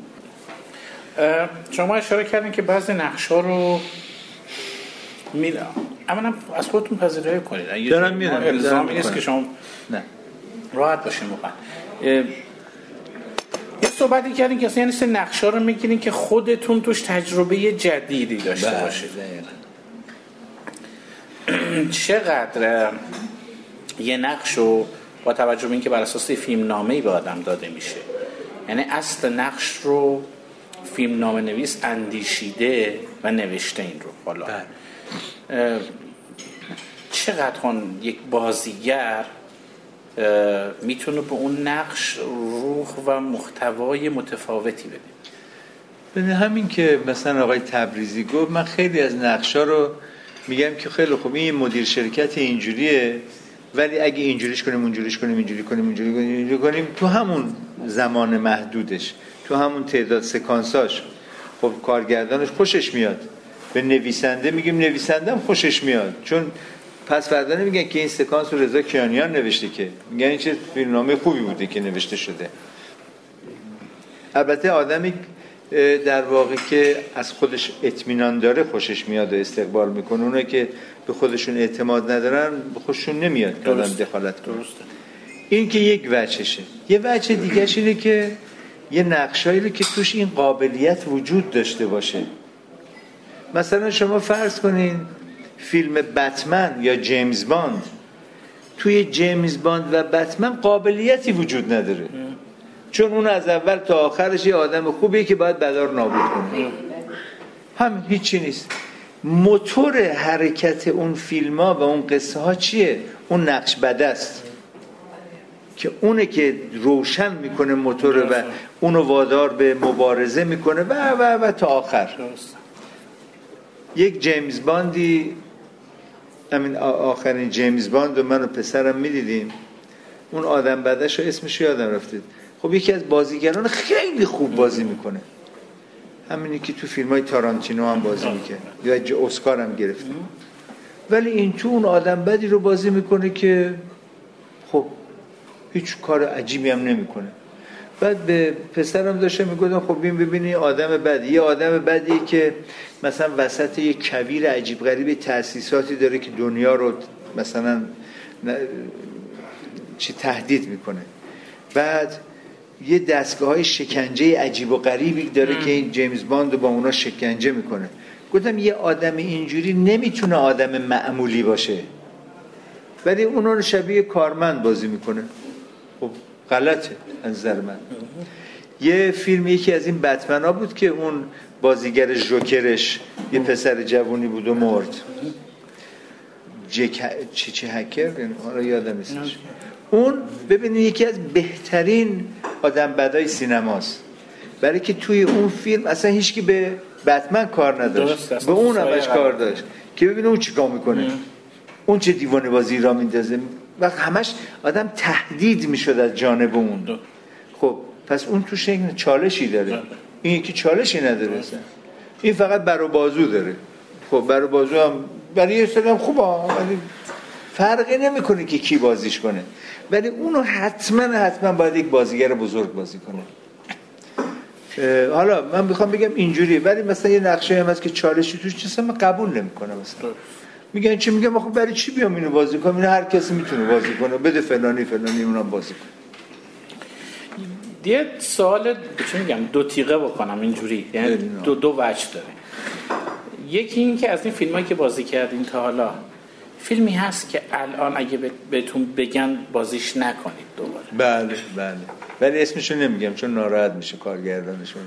شما اشاره کردین که بعضی نقشا رو اولا از خودتون پذیرایی کنید. دارم میرم. الزامی نیست که شما نه راحت باشین واقعا. یه صحبتی کردین که اصلا یعنی نقشا رو میگیرین که خودتون توش تجربه جدیدی داشته باشید. چقدر یه نقشو با توجه به اینکه بر اساس فیلم نامه‌ای به آدم داده میشه، یعنی اصل نقش رو فیلم نامه نویس اندیشیده و نوشته این رو بالا، چقدر یک بازیگر میتونه به اون نقش روح و محتوای متفاوتی بده؟ ببین همین که مثلا آقای تبریزی گفت، من خیلی از نقشا رو میگم که خیلی خوب این مدیر شرکت اینجوریه، ولی اگه اینجوریش کنیم اونجوریش کنیم اینجوری کنیم اینجوری کنیم تو همون زمان محدودش، تو همون تعداد سکانساش، خب کارگردانش خوشش میاد، به نویسنده میگیم نویسندم خوشش میاد، چون پس فردا نمیگن که این سکانس رو رضا کیانیان نوشته، که میگن این چه فیلمنامه خوبی بوده که نوشته شده. البته آدمی در واقع که از خودش اطمینان داره خوشش میاد و استقبال میکنه، اونایی که به خودشون اعتماد ندارن به خودشون نمیاد که آدم دخالت کنه. این که یک وجهشه. یه وجه دیگه‌ش اینه که یه نقشایی که توش این قابلیت وجود داشته باشه. مثلا شما فرض کنین فیلم بتمن یا جیمز باند، توی جیمز باند و بتمن قابلیتی وجود نداره، چون اون از اول تا آخرش یه آدم خوبیه که باید بلا رو نابود کنه، همین، هیچی نیست. موتور حرکت اون فیلم ها و اون قصه ها چیه؟ اون نقش بده است که اونه که روشن میکنه موتور و اونو وادار به مبارزه میکنه و تا آخر. یک جیمز باندی، همین آخرین جیمز باند و من و پسرم میدیدیم، اون آدم بدش رو اسمش یادم رفته، خب یکی از بازیگران خیلی خوب بازی میکنه، همینی که تو فیلمای تارانتینو هم بازی میکنه یا اسکار هم گرفته، ولی این تو اون آدم بدی رو بازی میکنه که خب هیچ کار عجیبی هم نمیکنه. بعد به پسرم داشته میگفتم خب این ببینی آدم بدی، یه آدم بدی که مثلا وسط یه کویر عجیب غریب تأسیساتی داره که دنیا رو مثلا چی تهدید میکنه، بعد یه دستگاه‌های شکنجه عجیب و غریبی داره که این جیمز باند با اونا شکنجه میکنه. گفتم یه آدم اینجوری نمیتونه آدم معمولی باشه، ولی اونا رو شبیه کارمند بازی میکنه. خب غلطه از نظر من. یه فیلم یکی از این بتمنا بود که اون بازیگر جوکرش یه پسر جوونی بود و مرد، چی هکر، حالا یادم نیست. اون ببینید یکی از بهترین آدم بدای سینماست، برای که توی اون فیلم اصلا هیچکی به بتمن کار نداشت، به اون همش کار داشت که ببینه اون چیکار میکنه، اون چه دیوانه بازی را میندازه و همش آدم تهدید میشد از جانب اون. خب پس اون تو شکل چالشی داره، این یکی چالشی نداره اصلا. این فقط بر و بازو داره. خب بر و بازو هم برای یه سری هم خوبه، ولی فرقی نمیکنه که کی بازیش کنه، ولی اونو حتما باید یک بازیگر بزرگ بازی کنه. حالا من میخوام بگم اینجوریه، ولی مثلا یه نقشه هم هست که چالشی توش چیزا من قبول نمیکنم، مثلا میگن چی، میگم آخه برای چی بیام اینو بازی کنم، اینو هر کسی میتونه بازی کنه، بده فلانی اونم بازی کنه. یه سوال چی میگم دو تیغه بکنم اینجوری، یعنی دو وجه داره. یکی این که از این فیلمایی که بازی کردین تا حالا فیلمی هست که الان اگه بهتون بگن بازیش نکنید دوباره؟ بله ولی اسمشو نمیگم چون ناراحت میشه کارگردانشون.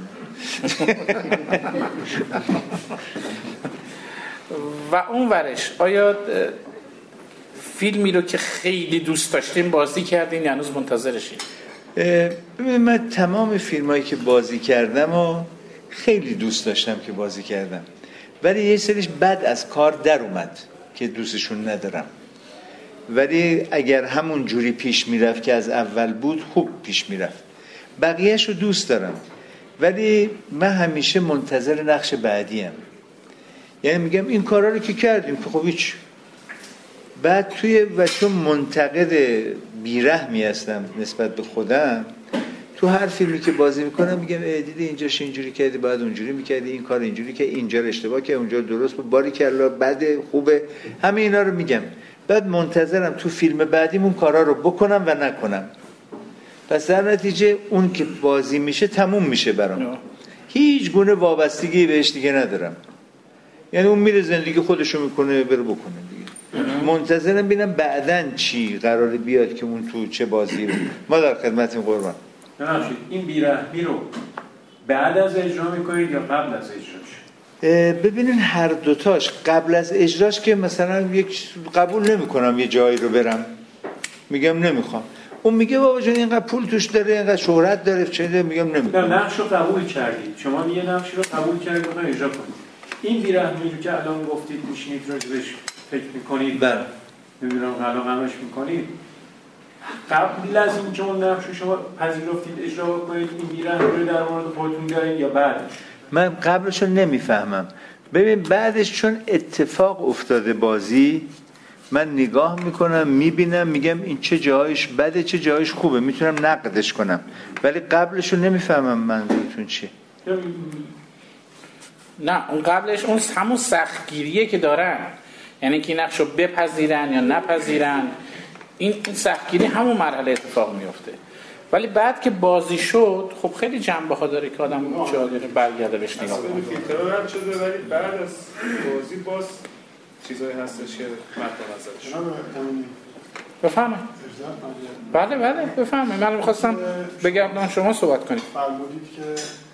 و اون ورش آیا فیلمی رو که خیلی دوست داشتین بازی کردین یا هنوز منتظرشین؟ ببین من تمام فیلمایی که بازی کردم و خیلی دوست داشتم که بازی کردم، ولی یه سریش بد از کار در اومد که دوستشون ندارم. ولی اگر همون جوری پیش میرفت که از اول بود خوب پیش میرفت. بقیهش رو دوست دارم، ولی من همیشه منتظر نقش بعدیم. یعنی میگم این کارا رو که کردیم که خب هیچ، بعد و چون منتقد بیرحمی هستم نسبت به خودم، تو هر فیلمی که بازی میکنم میگم دیدی اینجاش اینجوری کردی، باید اونجوری میکردی، این کار اینجوری که اینجا اشتباه که اونجا درست بود، باریکلا، بده، خوبه، همه اینا رو میگم. بعد منتظرم تو فیلم بعدیم اون کارا رو بکنم و نکنم. پس در نتیجه اون که بازی میشه تموم میشه برام، هیچ گونه وابستگی بهش دیگه ندارم. یعنی اون میره زندگی خودشو میکنه، بره بکنه دیگه. منتظرم ببینم بعدن چی قراره بیاد که اون تو چه بازی رو. ما در خدمتیم قربان. ببخشید این بیرحمی رو بعد از اجرا میکنید یا قبل از اجراش؟ ببینین هر دوتاش. قبل از اجراش که مثلا یک قبول نمیکنم یه جایی رو برم، میگم نمیخوام. اون میگه بابا جان اینقدر پول توش داره، اینقدر شهرت داره، چه میگم نمیخوام. نقش رو قبول کردید، شما یه نقشی رو قبول کردید و اجرا کنید. این بیرحمی رو که الان گفتید میشینید راجبش فکر میکنید، بله، نمیدونم قلقمش میکنید، قبل از این که اون نقش رو شما پذیرفتید اجرا کنید این بیرحمی رو در مورد خودتون دارید یا بعدش؟ من قبلش رو نمیفهمم. ببین بعدش چون اتفاق افتاده بازی، من نگاه میکنم، میبینم، میگم این چه جایش بده چه جایش خوبه، میتونم نقدش کنم، ولی قبلش رو نمیفهمم منظورتون چیه. نه اون قبلش اون همون سختگیریه که دارن، یعنی که نقش رو بپذیرن یا نپذیرن، این سختگیری همون مرحله اتفاق میفته. ولی بعد که بازی شد خب خیلی جنبه ها داره که آدم جالب برگرده بهش نگاه کنه. فیلترها رد شده ولی بعد از بازی باز چیزایی هستش که مطلب ازش. بفهمه. بله بفهمه. من می‌خواستم بگردم شما صحبت کنید. فرمودید که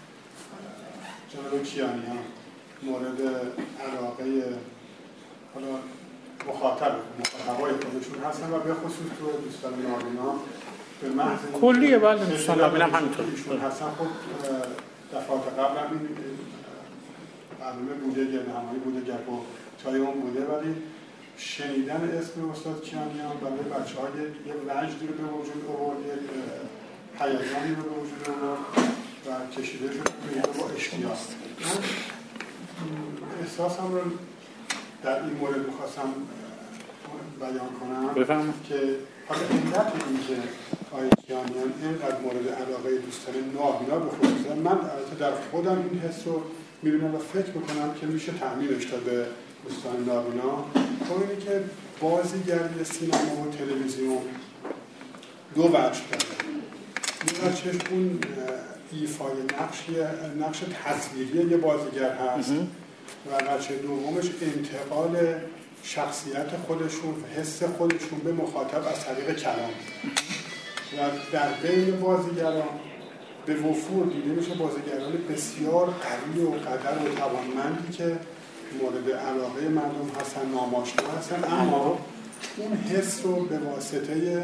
جناب کیانیان مورد علاقه حالا مخاطبای خودشون هستن و به خصوص تو دوستان نابینا به محض کلیه. بله دوستان نابینا همینطور هستن. خب دفعات قبل هم این برنامه بوده، گردهمایی بوده، گپ و چای اون بوده، ولی شنیدن اسم استاد کیانیان برای بچه‌ها یه وجدی رو به وجود آورد، یک هیجانی رو به وجود آورد و کشیده شد با اشتیاق. من احساسم رو در این مورد می‌خواستم بیان کنم بفهم که حالا علت این که آقای کیانیان اینقدر مورد علاقه دوستان نابینا به خصوص من در خودم این حس رو می‌بینم و فکر می‌کنم که میشه تعمیرش داد به دوستان نابینا. خب اینه که بازیگری سینما و تلویزیون دو وجه داره. این وجهش اون ایفای نقش تصویری یه بازیگر هست و وجه دومش انتقال شخصیت خودشون و حس خودشون به مخاطب از طریق کلام و در بین بازیگران به وفور دیده میشه بازیگران بسیار قوی و قدر و توانمندی که مورد علاقه مردم هستن، ناماشنا هستن، اما اون حس رو به واسطه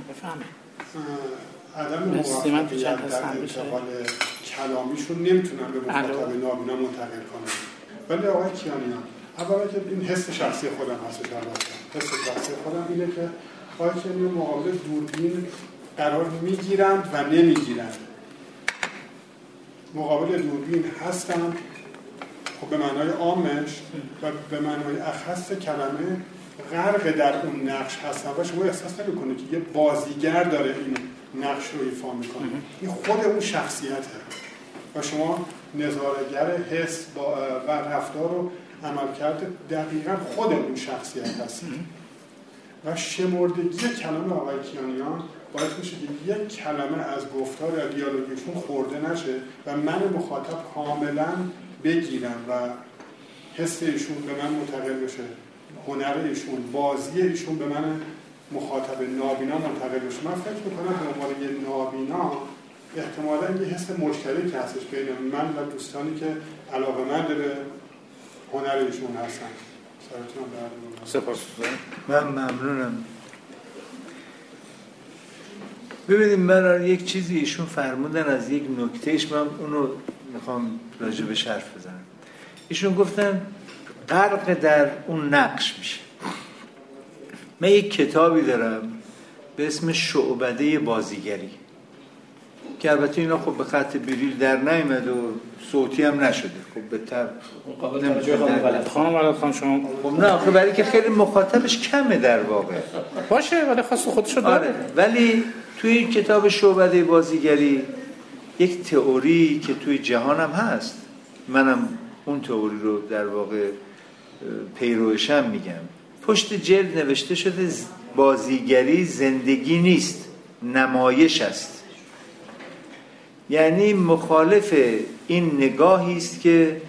عدم موفقیت در انتقال کلامیشون نمیتونن به مخاطب نابینا منتقل کنن. ولی آقای کیانیان اولا که این حس شخصی خودم هستش، حس شخصی خودم اینه که آقای کیانیان مقابل دوربین قرار میگیرند و نمیگیرند. مقابل دوربین هستند خب به معنای عامش و به معنای اخص کلمه غرق در اون نقش هستن و شما احساس نمی‌کنید که یه بازیگر داره این نقش رو ایفا میکنه. این خود اون شخصیته و شما نظاره‌گر حس و رفتار و عملکرد دقیقاً خود اون شخصیت هستید و شمردگی کلمه آقای کیانیان باعث میشه که یک کلمه از گفتار یا دیالوگشون خورده نشه و من مخاطب کاملاً بگیرم و حس ایشون به من منتقل بشه، هنر ایشون، بازی ایشون به من مخاطب نابینا منتقل بشه. من فکر میکنم به عنوان یه نابینا احتمالاً یه حس مشترک هستش بین من و دوستانی که علاقه‌مند به هنر ایشون هستن. سپاس. من ممنونم. ببینید من یک چیزی ایشون فرمودن از یک نکتهش، من اونو میخوام راجع بهش حرف بزنم. ایشون گفتن غرق در اون نقش میشه. من یک کتابی دارم به اسم شعبده بازیگری که البته اینا خب به خط بریل در نیامد و صوتی هم نشده. خب بهتر خانم شما خب نه آخه برای که خیلی مخاطبش کمه در واقع. باشه ولی خاص خودشو داره. آره. ولی توی این کتاب شعبده بازیگری یک تئوری که توی جهانم هست، منم اون تئوری رو در واقع پیروشم میگم، پشت جلد نوشته شده بازیگری زندگی نیست، نمایش است. یعنی مخالف این نگاهی است که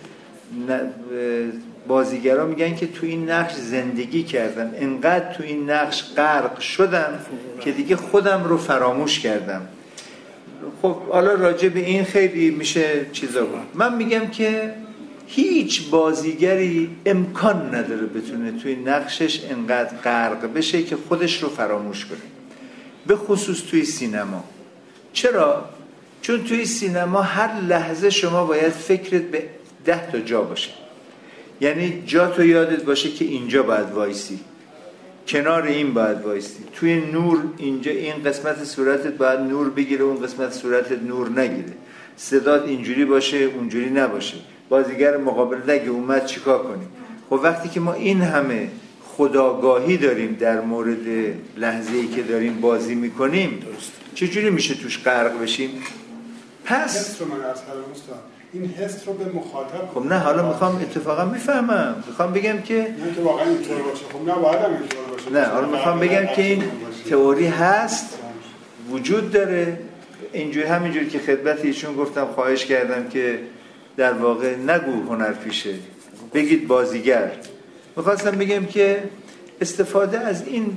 بازیگران میگن که تو این نقش زندگی کردم، انقدر تو این نقش غرق شدم که دیگه خودم رو فراموش کردم. خب حالا راجع به این خیلی میشه چیزا بود. من میگم که هیچ بازیگری امکان نداره بتونه توی نقشش انقدر غرق بشه که خودش رو فراموش کنه، به خصوص توی سینما. چرا؟ چون توی سینما هر لحظه شما باید فکرت به 10 تا جا باشه. یعنی جا تو یادت باشه که اینجا باید وایسی، کنار این باید وایسی، توی نور اینجا این قسمت صورتت باید نور بگیره، اون قسمت صورتت نور نگیره، صدات اینجوری باشه اونجوری نباشه، بازیگر مقابل نگه اومد چیکار کنیم. خب وقتی که ما این همه خودآگاهی داریم در مورد لحظه‌ای که داریم بازی میکنیم، چجوری میشه توش غرق بشیم؟ پس این حس رو به مخاطب. خب نه حالا میخوام اتفاقا میفهمم، میخوام بگم که نه که واقعا اینطور باشه. خب نه باید هم اینطور باشه. نه حالا میخوام بگم که این تئوری هست، وجود داره. اینجوری همینجوری که خدمت ایشون گفتم، خواهش کردم که در واقع نگو هنرپیشه، بگید بازیگر. میخواستم بگم که استفاده از این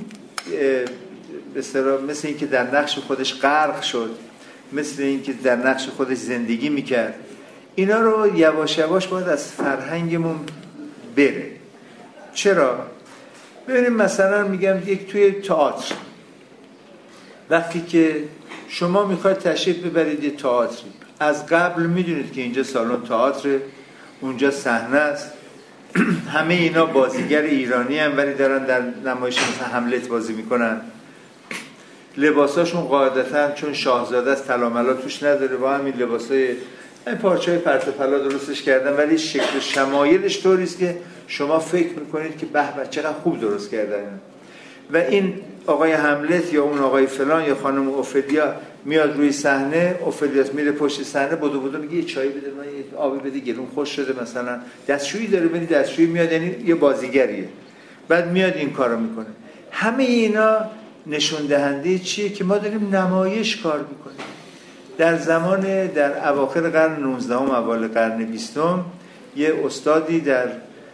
مثل این که در نقش خودش غرق شد، مثل این که در نقش خودش زندگی میکرد، اینا رو یواش یواش باید از فرهنگمون بره. چرا؟ ببینیم مثلا میگم یک توی تئاتر وقتی که شما میخواید تشریف ببرید یه تئاتری، از قبل میدونید که اینجا سالن تئاتر، اونجا صحنه است، همه اینا بازیگر ایرانی هم ولی دارن در نمایش مثلا هملت بازی میکنن، لباساشون قاعدتا چون شاهزاده است طلا توش نداره، با همین لباسای این پارچه‌های پرت و پلا درستش کردن، ولی شکل و شمایلش طوری است که شما فکر میکنید که به به چقدر خوب درست کردن. و این آقای هملت یا اون آقای فلان یا خانم اوفلیا میاد روی صحنه، اوفلیاس میره پشت صحنه، بدو میگه یه چای بده من، یه آبی بده، گلوم خوش شده، مثلا دستشویی داره، ولی دستشویی میاد، یعنی یه بازیگریه، بعد میاد این کارو میکنه. همه اینا نشون دهنده چیه؟ که ما داریم نمایش کار میکنیم. در اواخر قرن 19 اوایل قرن 20 یه استادی در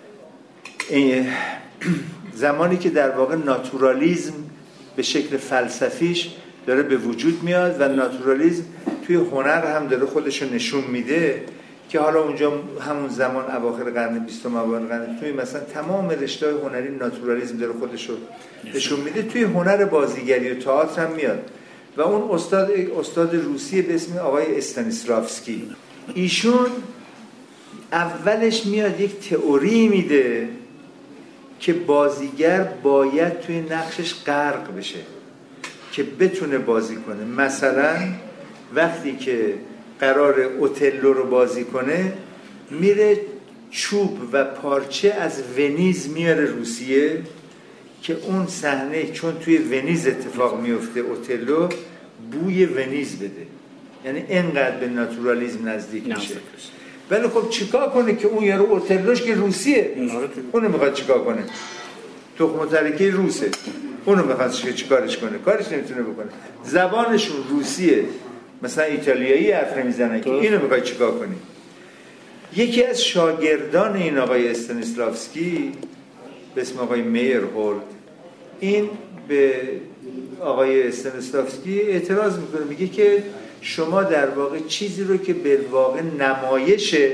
زمانی که در واقع ناتورالیزم به شکل فلسفیش داره به وجود میاد و ناتورالیزم توی هنر هم داره خودشو نشون میده، که حالا اونجا همون زمان اواخر قرن 20 اوایل قرن توی مثلا تمام رشته‌های هنری ناتورالیزم داره خودشو نشون میده، توی هنر بازیگری و تئاتر هم میاد. و اون استاد روسی به اسم آقای استانیسلافسکی، ایشون اولش میاد یک تئوری میده که بازیگر باید توی نقشش غرق بشه که بتونه بازی کنه. مثلا وقتی که قرار اوتلو رو بازی کنه، میره چوب و پارچه از ونیز میاره روسیه که اون صحنه چون توی ونیز اتفاق میفته اوتلو، بوی ونیز بده، یعنی اینقدر به ناتورالیزم نزدیک میشه. ولی خب چیکار کنه که اون یارو اوتلوش که روسیه، اونو میخواد چیکار کنه؟ تخم ترکه روسه، اونو میخواد چیکارش کنه؟ کارش نمیتونه بکنه. زبانشون روسیه، مثلا ایتالیایی حرف میزنن که اینو میخواد چیکار کنی؟ یکی از شاگردان این آقای استانیسلافسکی به اسم آقای میرهولد، این به آقای استانیسلافسکی اعتراض میکنه، میگه که شما در واقع چیزی رو که به واقع نمایشه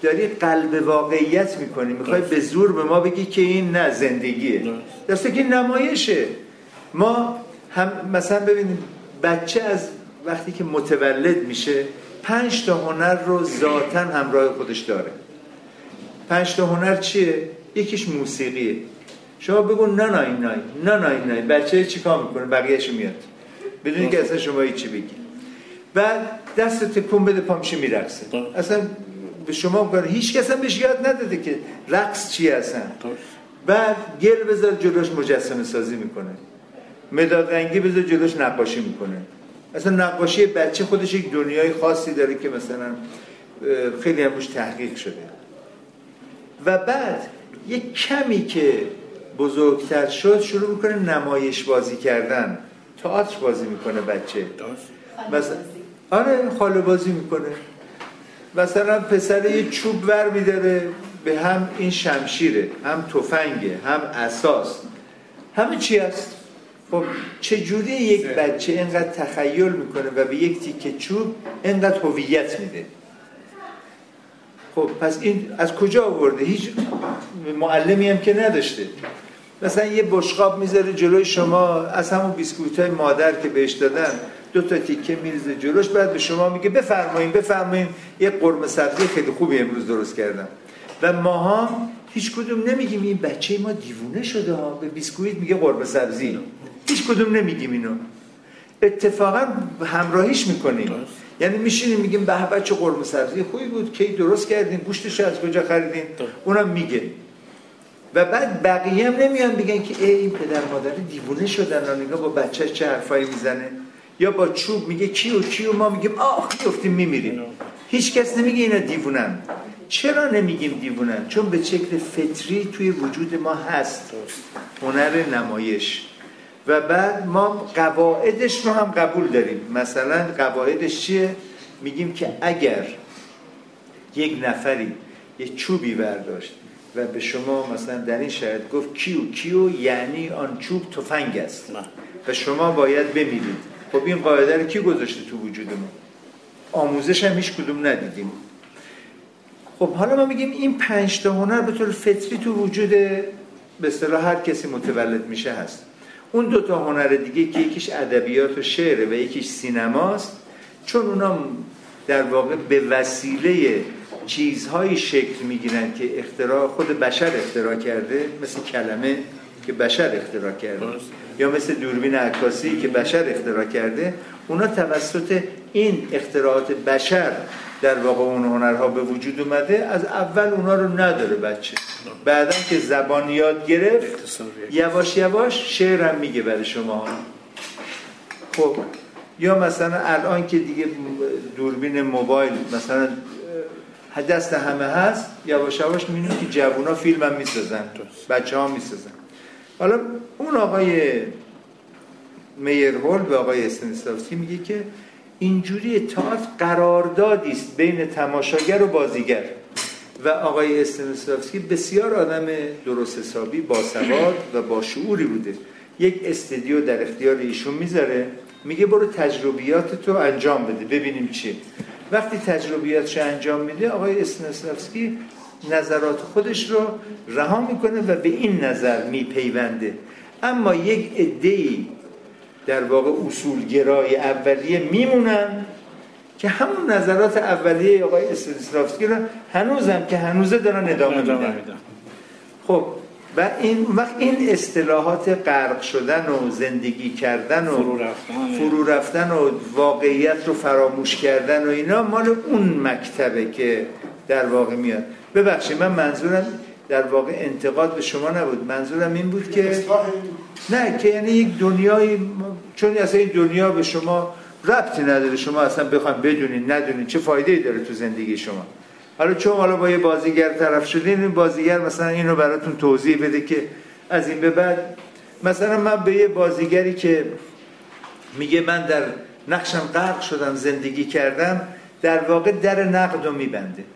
داری قلب واقعیت میکنی، میخوای به زور به ما بگی که این نه زندگیه، درسته که نمایشه. ما هم مثلا ببینید بچه از وقتی که متولد میشه 5 تا هنر رو ذاتاً همراه خودش داره. 5 تا هنر چیه؟ یکیش موسیقیه. شما بگو نه بچه چی کار میکنه؟ بقیه‌شو میاد بدونی که اصلا شما چی بگی. بعد دست تکون بده پامشی میرقصه. اصلا به شما میگن هیچ کس هم بهش یاد نداده که رقص چی هستن. بعد گل بذار جلوش مجسمه سازی میکنه، مداد رنگی بذار جلوش نقاشی میکنه. اصلا نقاشی بچه خودش یک دنیای خاصی داره که مثلا خیلی هم روش تحقیق شده. و بعد یک کمی که بزرگتر شد شروع میکنه نمایش بازی کردن، تئاتر بازی میکنه بچه. مثلا آره خاله بازی میکنه. مثلا پسر یه چوب ور میداره، به هم این شمشیره، هم تفنگه، هم اساس، همه چی هست. خب چجوری یک بچه اینقدر تخیل میکنه و به یک تیکه چوب اینقدر هویت میده؟ خب پس این از کجا آورده؟ هیچ معلمی هم که نداشته. مثلا یه بشقاب میذاره جلوی شما، از همون بیسکویتای مادر که بهش دادن 2 تا تیکه میریزه جلوش، بعد به شما میگه بفرمایین یه قرمه سبزی خیلی خوبی امروز درست کردم. و ماها هیچ کدوم نمیگیم این بچه ما دیوونه شده ها، به بیسکویت میگه قرمه سبزی. هیچ کدوم نمیگیم اینو، اتفاقا همراهیش میکنیم. یعنی میشینیم میگیم به بچه قرمه سبزی خوبی بود، کی درست کردین، گوشتش از کجا خریدین، اونم میگه. و بعد بقیه هم نمیان بگن که این پدر مادر دیوونه شدن، نگاه با بچه‌ش چه حرفایی میزنه، یا با چوب میگه کیو، ما میگیم گفتیم میمیریم. هیچ کس نمیگه اینا دیوونن. چرا نمیگیم دیوونن؟ چون به شکل فطری توی وجود ما هست هنر نمایش. و بعد ما قواعدش رو هم قبول داریم. مثلا قواعدش چیه؟ میگیم که اگر یک نفری یه چوبی برداشت و به شما مثلا در این شرایط گفت کیو، یعنی آن چوب تفنگ است و شما باید بمیرید. خب این قاعده رو کی گذاشته تو وجود ما؟ آموزش هم هیچ کدوم ندیدیم. خب حالا ما میگیم این 5 تا هنر به طور فطری تو وجود به اصطلاح هر کسی متولد میشه هست. اون 2 تا هنر دیگه که یکیش ادبیات و شعره و یکیش سینماست، چون اونا در واقع به وسیله چیزهایی شکل میگیرن که خود بشر اختراع کرده، مثل کلمه که بشر اختراع کرده یا مثل دوربین عکاسی که بشر اختراع کرده. اونا توسط این اختراعات بشر در واقع اون هنرها به وجود اومده. از اول اونا رو نداره بچه، بعدن که زبان یاد گرفت یواش یواش شعر هم میگه برای شما. خب یا مثلا الان که دیگه دوربین موبایل مثلا دست همه هست، یواش یواش میبینیم که جوونا فیلم هم میسازن، بچه ها میسازن. حالا اون آقای میرهولد و آقای استانیسلافسکی میگه که اینجوری تئاتر قراردادی است بین تماشاگر و بازیگر. و آقای استانیسلافسکی بسیار آدم درست حسابی، باسواد و با شعوری بوده. یک استودیو در اختیار ایشون میذاره، میگه برو تجربیاتتو انجام بده ببینیم چی. وقتی تجربیاتش انجام میده آقای استانیسلافسکی نظرات خودش رو رها میکنه و به این نظر میپیونده. اما یک عده‌ای در واقع اصولگرای اولیه میمونن که همون نظرات اولیه آقای استانیسلافسکی رو هنوزه دارن ادامه میدن. خب و این وقت این اصطلاحات غرق شدن و زندگی کردن و فرو رفتن و واقعیت رو فراموش کردن و اینا مال اون مکتبه که در واقع میاد. ببخشید من منظورم در واقع انتقاد به شما نبود، منظورم این بود که نه که یعنی یک دنیای، چون اصلا این دنیا به شما ربطی نداره، شما اصلا بخواید بدونین ندونین چه فایده‌ای داره تو زندگی شما. حالا چون حالا با یه بازیگر طرف شدین، این بازیگر مثلا اینو براتون توضیح بده که از این به بعد مثلا من به یه بازیگری که میگه من در نقشم غرق شدم زندگی کردم، در واقع در نقد رو میبنده.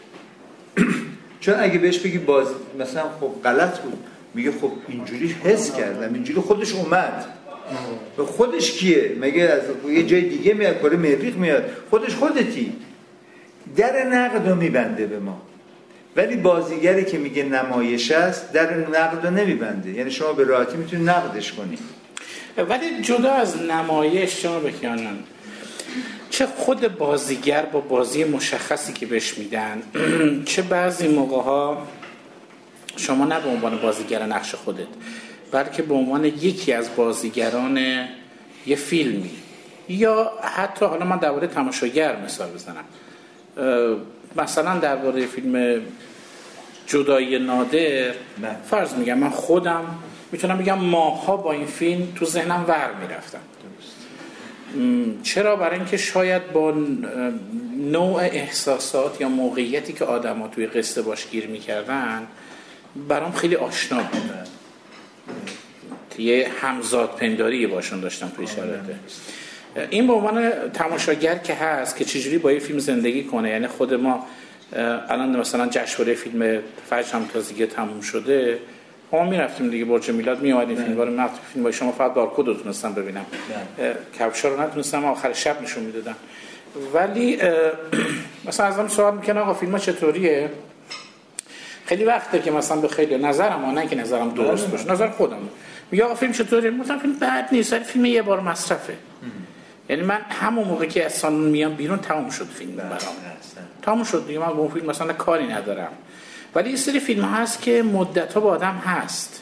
چون اگه بهش بگی مثلا خب غلط بود، میگه خب اینجوری حس کردم، اینجوری خودش اومد. و خودش کیه؟ مگه از یه جای دیگه میاد، کره مریخ میاد، خودتی. در نقد رو میبنده به ما. ولی بازیگری که میگه نمایش است در نقد نمیبنده، یعنی شما به راحتی میتونید نقدش کنید. ولی جدا از نمایش شما بکیانن، چه خود بازیگر با بازی مشخصی که بهش میدن چه بعضی موقع‌ها شما نه به عنوان بازیگر نقش خودت، بلکه به عنوان یکی از بازیگران یه فیلمی، یا حتی حالا من درباره تماشاگر مثال بزنم، مثلا درباره فیلم جدایی نادر فرض میگم من خودم میتونم بگم ماها با این فیلم تو ذهنم ور میرفتم. چرا؟ برای اینکه شاید با نوع احساسات یا موقعیتی که آدم‌ها توی قصه باش گیر میکردن برام خیلی آشنا بود، یه همزاد پنداری باشون داشتم توی شرایطه. این به عنوان تماشاگر که هست که چجوری با یه فیلم زندگی کنه. یعنی خود ما الان مثلا جشنواره فیلم فجر هم تازگی تموم شده، ما میرفتیم دیگه برج میلاد میومدیم فیلم رو می‌رفتیم فیلم شما فقط بارکد رو تونستم ببینم، کفشا رو نتونستم، آخر شب نشون میدادن. ولی مثلا ازم سوال میکنه آقا فیلم چطوریه؟ خیلی وقته که مثلا به خیلی نظرم، نه که نظرم درست باشه، نظر خودم میگه آقا فیلم چطوریه؟ مثلا فیلم بد نیست ولی فیلم یه بار مصرفه. یعنی من همون موقع که از سالن میام بیرون تموم شد فیلم برام، تموم شد دیگه، من با اون فیلم مثلا کاری ندارم. ولی این سری فیلم هست که مدت‌ها با آدم هست.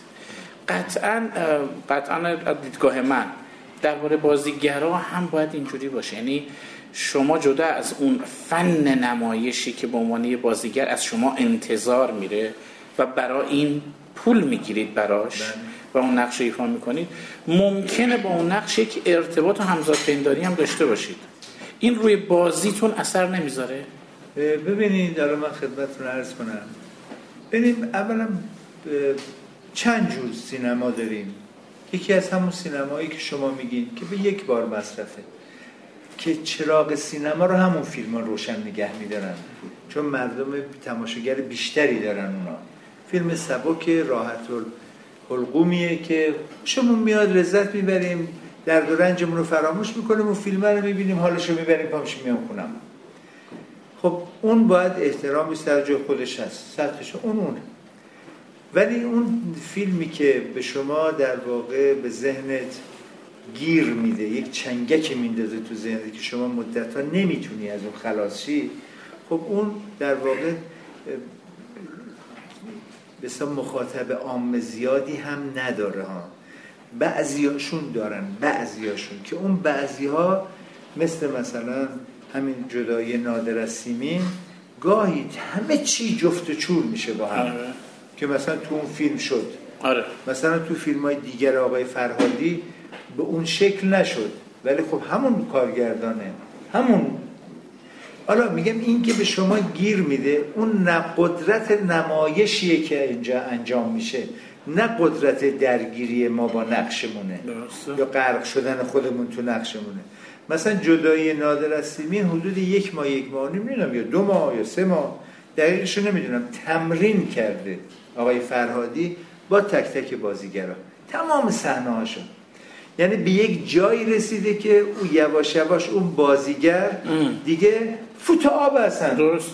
قطعاً دیدگاه من درباره بازیگرا هم باید اینجوری باشه. یعنی شما جدا از اون فن نمایشی که به عنوان یه بازیگر از شما انتظار میره و برای این پول میگیرید براش و اون نقش ایفا میکنید، ممکنه با اون نقش یک ارتباط و همزادپنداری هم داشته باشید. این روی بازیتون اثر نمیذاره؟ ببینید الان من خدمتتون عرض کنم. ببینیم اولا چند جور سینما داریم. یکی از همون سینمایی که شما میگین که به یک بار مصرفه، که چراغ سینما رو همون فیلم ها روشن نگه میدارن، چون مردم تماشاگر بیشتری دارن. اونا فیلم سبک راحت الحلقومیه که شما میاد لذت میبریم، درد و رنجمون رو فراموش میکنیم و فیلم رو میبینیم، حالش رو میبریم پامش میام خونم. خب اون باید احترامی سر جای خودش هست، سطحش اون. ولی اون فیلمی که به شما در واقع به ذهنت گیر میده، یک چنگک میندازه تو ذهنت که شما مدت‌ها نمیتونی از اون خلاص شی، خب اون در واقع بسیار مخاطب عام زیادی هم نداره ها. بعضیاشون دارن، بعضیاشون که اون بعضیها مثلا همین جدایی نادر از سیمین، گاهی همه چی جفت و چور میشه با هم. که مثلا تو اون فیلم شد. مثلا تو فیلم‌های دیگر آقای فرهادی به اون شکل نشد، ولی خب همون کارگردانه، همون. حالا میگم این که به شما گیر میده، اون نه قدرت نمایشیه که اینجا انجام میشه، نه قدرت درگیری ما با نقشمونه یا غرق شدن خودمون تو نقشمونه. مثلا جدایی نادر از سیمین حدود 1 ماه نمیدونم یا 2 ماه یا 3 ماه دقیقشو نمیدونم تمرین کرده آقای فرهادی با تک تک بازیگرا تمام صحنه‌هاشو. یعنی به یک جایی رسیده که او یواش یواش اون بازیگر دیگه فوت آب هستن. درسته.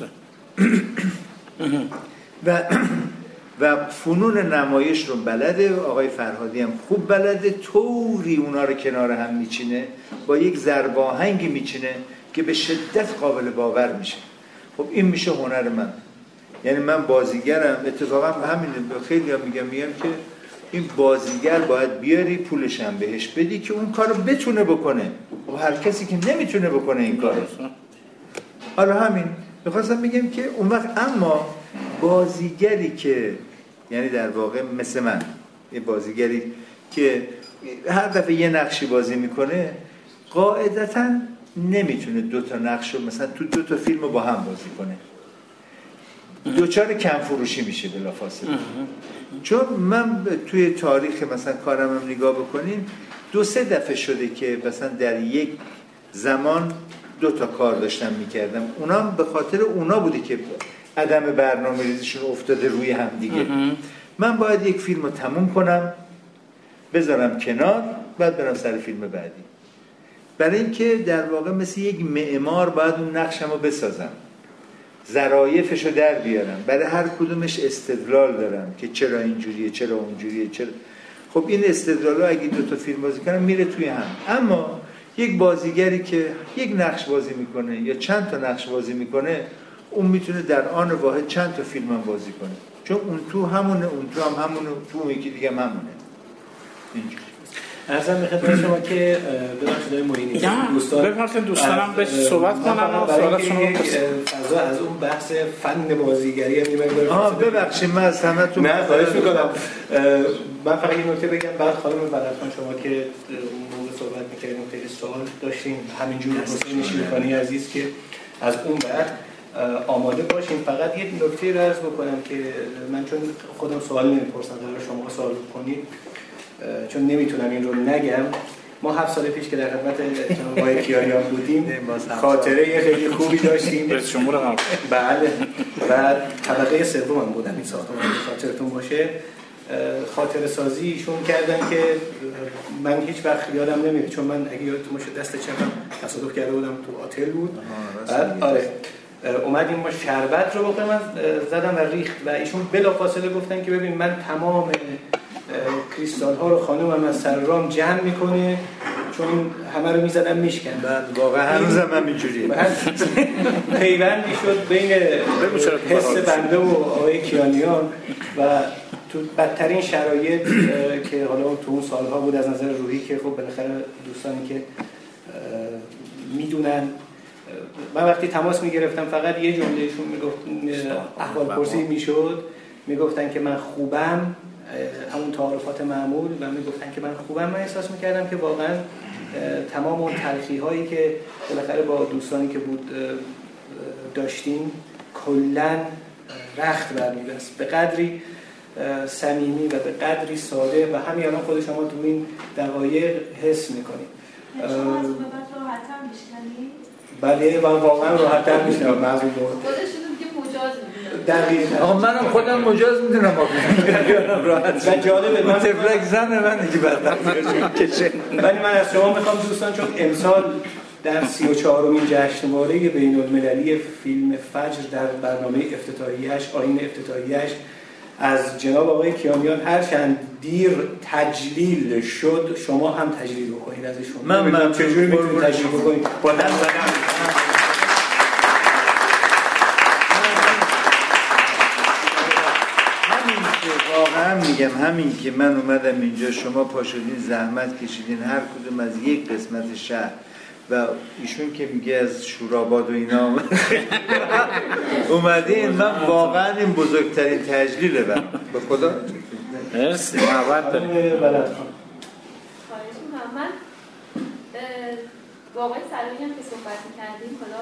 و فنون نمایش رو بلده، آقای فرهادی هم خوب بلده، طوری اونا رو کنار هم میچینه، با یک ضرب آهنگی میچینه که به شدت قابل باور میشه. خب این میشه هنر من. یعنی من بازیگرم، اتفاقا همین خیلی هم میگم که این بازیگر باید بیاری پولش هم بهش بدی که اون کارو بتونه بکنه. و هر کسی که نمیتونه بکنه این کارو. حالا همین میخواستم بگم که اون وقت اما بازیگری که یعنی در واقع مثل من، یه بازیگری که هر دفعه یه نقشی بازی میکنه، قاعدتاً نمیتونه 2 تا نقش رو مثلا تو 2 تا فیلم رو با هم بازی کنه. دوچار کم فروشی میشه بلافاصله. چون من توی تاریخ مثلا کارم هم نگاه بکنین 2-3 دفعه شده که مثلا در یک زمان 2 تا کار داشتم میکردم، اونا به خاطر اونا بوده که عدم برنامه ریزیشون افتاده روی هم دیگه. من باید یک فیلم رو تموم کنم، بذارم کنار، بعد برم سر فیلم بعدی. برای اینکه در واقع مثل یک معمار باید اون نقشم رو بسازم. ظرایفشو در بیارم، برای هر کدومش استدلال دارم که چرا اینجوریه، چرا اونجوریه، چرا. خب این استدلال‌ها اگه دو تا فیلم بازی کنم میره توی هم. اما یک بازیگری که یک نقش بازی میکنه یا چند تا نقش بازی میکنه، اون میتونه در آن واحد چند تا فیلم هم بازی کنه، چون اون تو همونه، اون تو هم همونه، تو اون یکی دیگه هم همونه. اینجوری ارزم به خدمت شما که ببخشید آقای معینی دوستانم به صحبت کنم و سوالاتشون رو فضا از اون بحث فن بازیگری هم ببخشید من از همتون نه خواهش می‌کنم. من فقط یه نکته بگم، بعد خانم بلدخان شما که اون موقع صحبت می‌کردیم خیلی سوال داشتیم، همینجور حسین شیرخانی عزیز که از اون بعد آماده باشیم. فقط یک نکته رو عرض بکنم که من چون خودم سوال نمی‌پرسم، قرار شما سوال کنید، چون نمیتونم این رو نگم. ما 7 سال پیش که در خدمت جناب آقای کیانیان بودیم خاطره خیلی خوبی داشتیم. رئیس جمهور قبل. بله. و طبقه سوم هم بودم این ساختمان، خاطرتون باشه. خاطره سازی ایشون کردن که من هیچ وقت یادم نمیاد، چون من اگه یادتون باشه دست چپم تصادف کرده بودم تو هتل بود. آره. اومدیم ما شربت رو بخوریم، من زدم و ریخت و ایشون بلافاصله گفتن که ببین من تمام کریستال ها رو خانمم از سر رام جمع میکنه، چون همه رو میزدم میشکن. بعد واقعا هنوزم همینجوریه. پیوندی شد بین حس بنده و آقای کیانیان و تو بدترین شرایط که حالا تو اون سالها بود از نظر روحی، که خب بالاخره دوستانی که میدونن، من وقتی تماس میگرفتم فقط یه جملهشون میگفت، احوال پرسی میشد، میگفتن که من خوبم، همون تعارفات معمول، و میگفتن که من خوبم. من احساس میکردم که واقعا تمام اون تلخی هایی که بالاخره با دوستانی که بود داشتیم کلا رخت برمی‌بست، به قدری صمیمی و به قدری ساده، و همین الان خود شما تو این دقایق حس میکنید. شما از اون بعد راحت‌تر میشکنید؟ بله من واقعا راحت‌تر میشم. معذور خودشون دیگه مجاز میدونم. دقیقاً. آقا منم خودم مجاز میدونم راحت. و جالبه من تفلک زن من دیگه بعد کشه. ولی من از شما میخوام دوستان، چون امسال در 34مین جشنواره بین‌المللی فیلم فجر در برنامه افتتاحیه‌اش، آیین افتتاحیه‌اش از جناب آقای کیانیان هرچند دیر تجلیل شد، شما هم تجلیل بکنید ازشون. من چجوری میتونید تجلیل بکنید؟ با دست زدن. واقعا میگم همین که من اومدم اینجا، شما پاشدین زحمت کشیدین هر کدوم از یک قسمت شهر، و ایشون که میگه از شوراباد و اینا اومدین، من واقعا این بزرگترین تجلیله به خدا. مرسی. محبت داریم. خواهش می‌کنم. من واقعا سلامی هم که صحبت می‌کردیم، حالا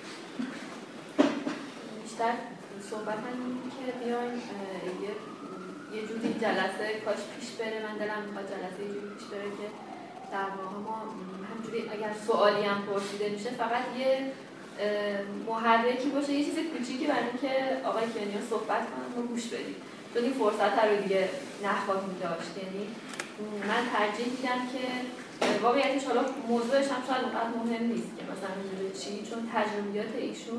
بیشتر صحبت هم که بیاین یه جوری جلسه کاش پیش بره. من دلم میخواد جلسه یه جوری پیش بره که در واقع ما همجوری اگر سوالی هم پرسیده میشه فقط یه محرکی باشه، یه چیز کوچیکی برای اینکه آقای کیانیان صحبت کنن و گوش بدید، چون این فرصت رو دیگه نخواهیم داشت. یعنی من ترجیح میدم که واقعیتش حالا موضوعش هم شاید اونقدر مهم نیست که مثلا میدونه چی، چون تجربیات ایشون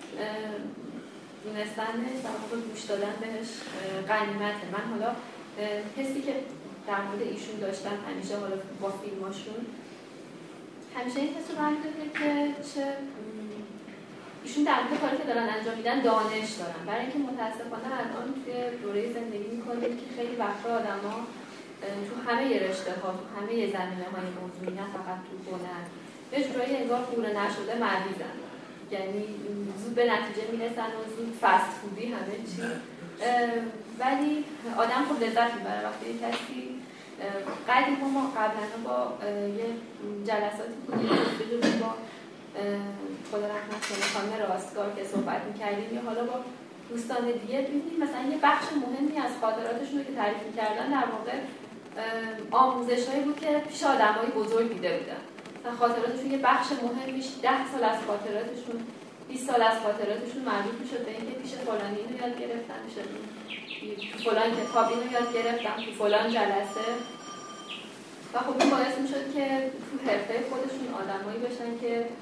دونستنش در واقع گوش دادن بهش غنیمته. من حالا حسی که در مورد ایشون داشتم همیشه، حالا با فیلماشون همیشه این حس رو برمی داده که چه ایشون در مورد کاری که دارن انجام میدن دانش دارن، برای اینکه متاسفانه الان توی دوره زندگی میکنید که خیلی وقتا آدما تو همه رشته ها، تو همه زمینه های موضوعی، نه فقط تو هنر، یه جورایی انگار قوره نشده مریضن، یعنی زود به نتیجه میرسن و زود فست فودی همه چی. ولی آدم خود لذت میبره وقتی کسی ما قبلا با یه جلساتی بودیم با خدا رحمت کنه خانم راستگار که صحبت میکردیم، یا حالا با دوستان دیگه دیدیم مثلا یه بخش مهمی از خاطراتشون رو که تعریف میکردن در واقع آموزش‌هایی بود که پیش آدمای بزرگ دیده بودن. خاطراتشون یه بخش مهمیش 10 سال از خاطراتشون، 20 سال از خاطراتشون مربوط میشد به اینکه پیش فلانی اینو یاد گرفتن، میشد تو فلان کتاب اینو یاد گرفتن، تو فلان جلسه. و خب این باعث میشد که تو حرفه خودشون آدمایی باشن که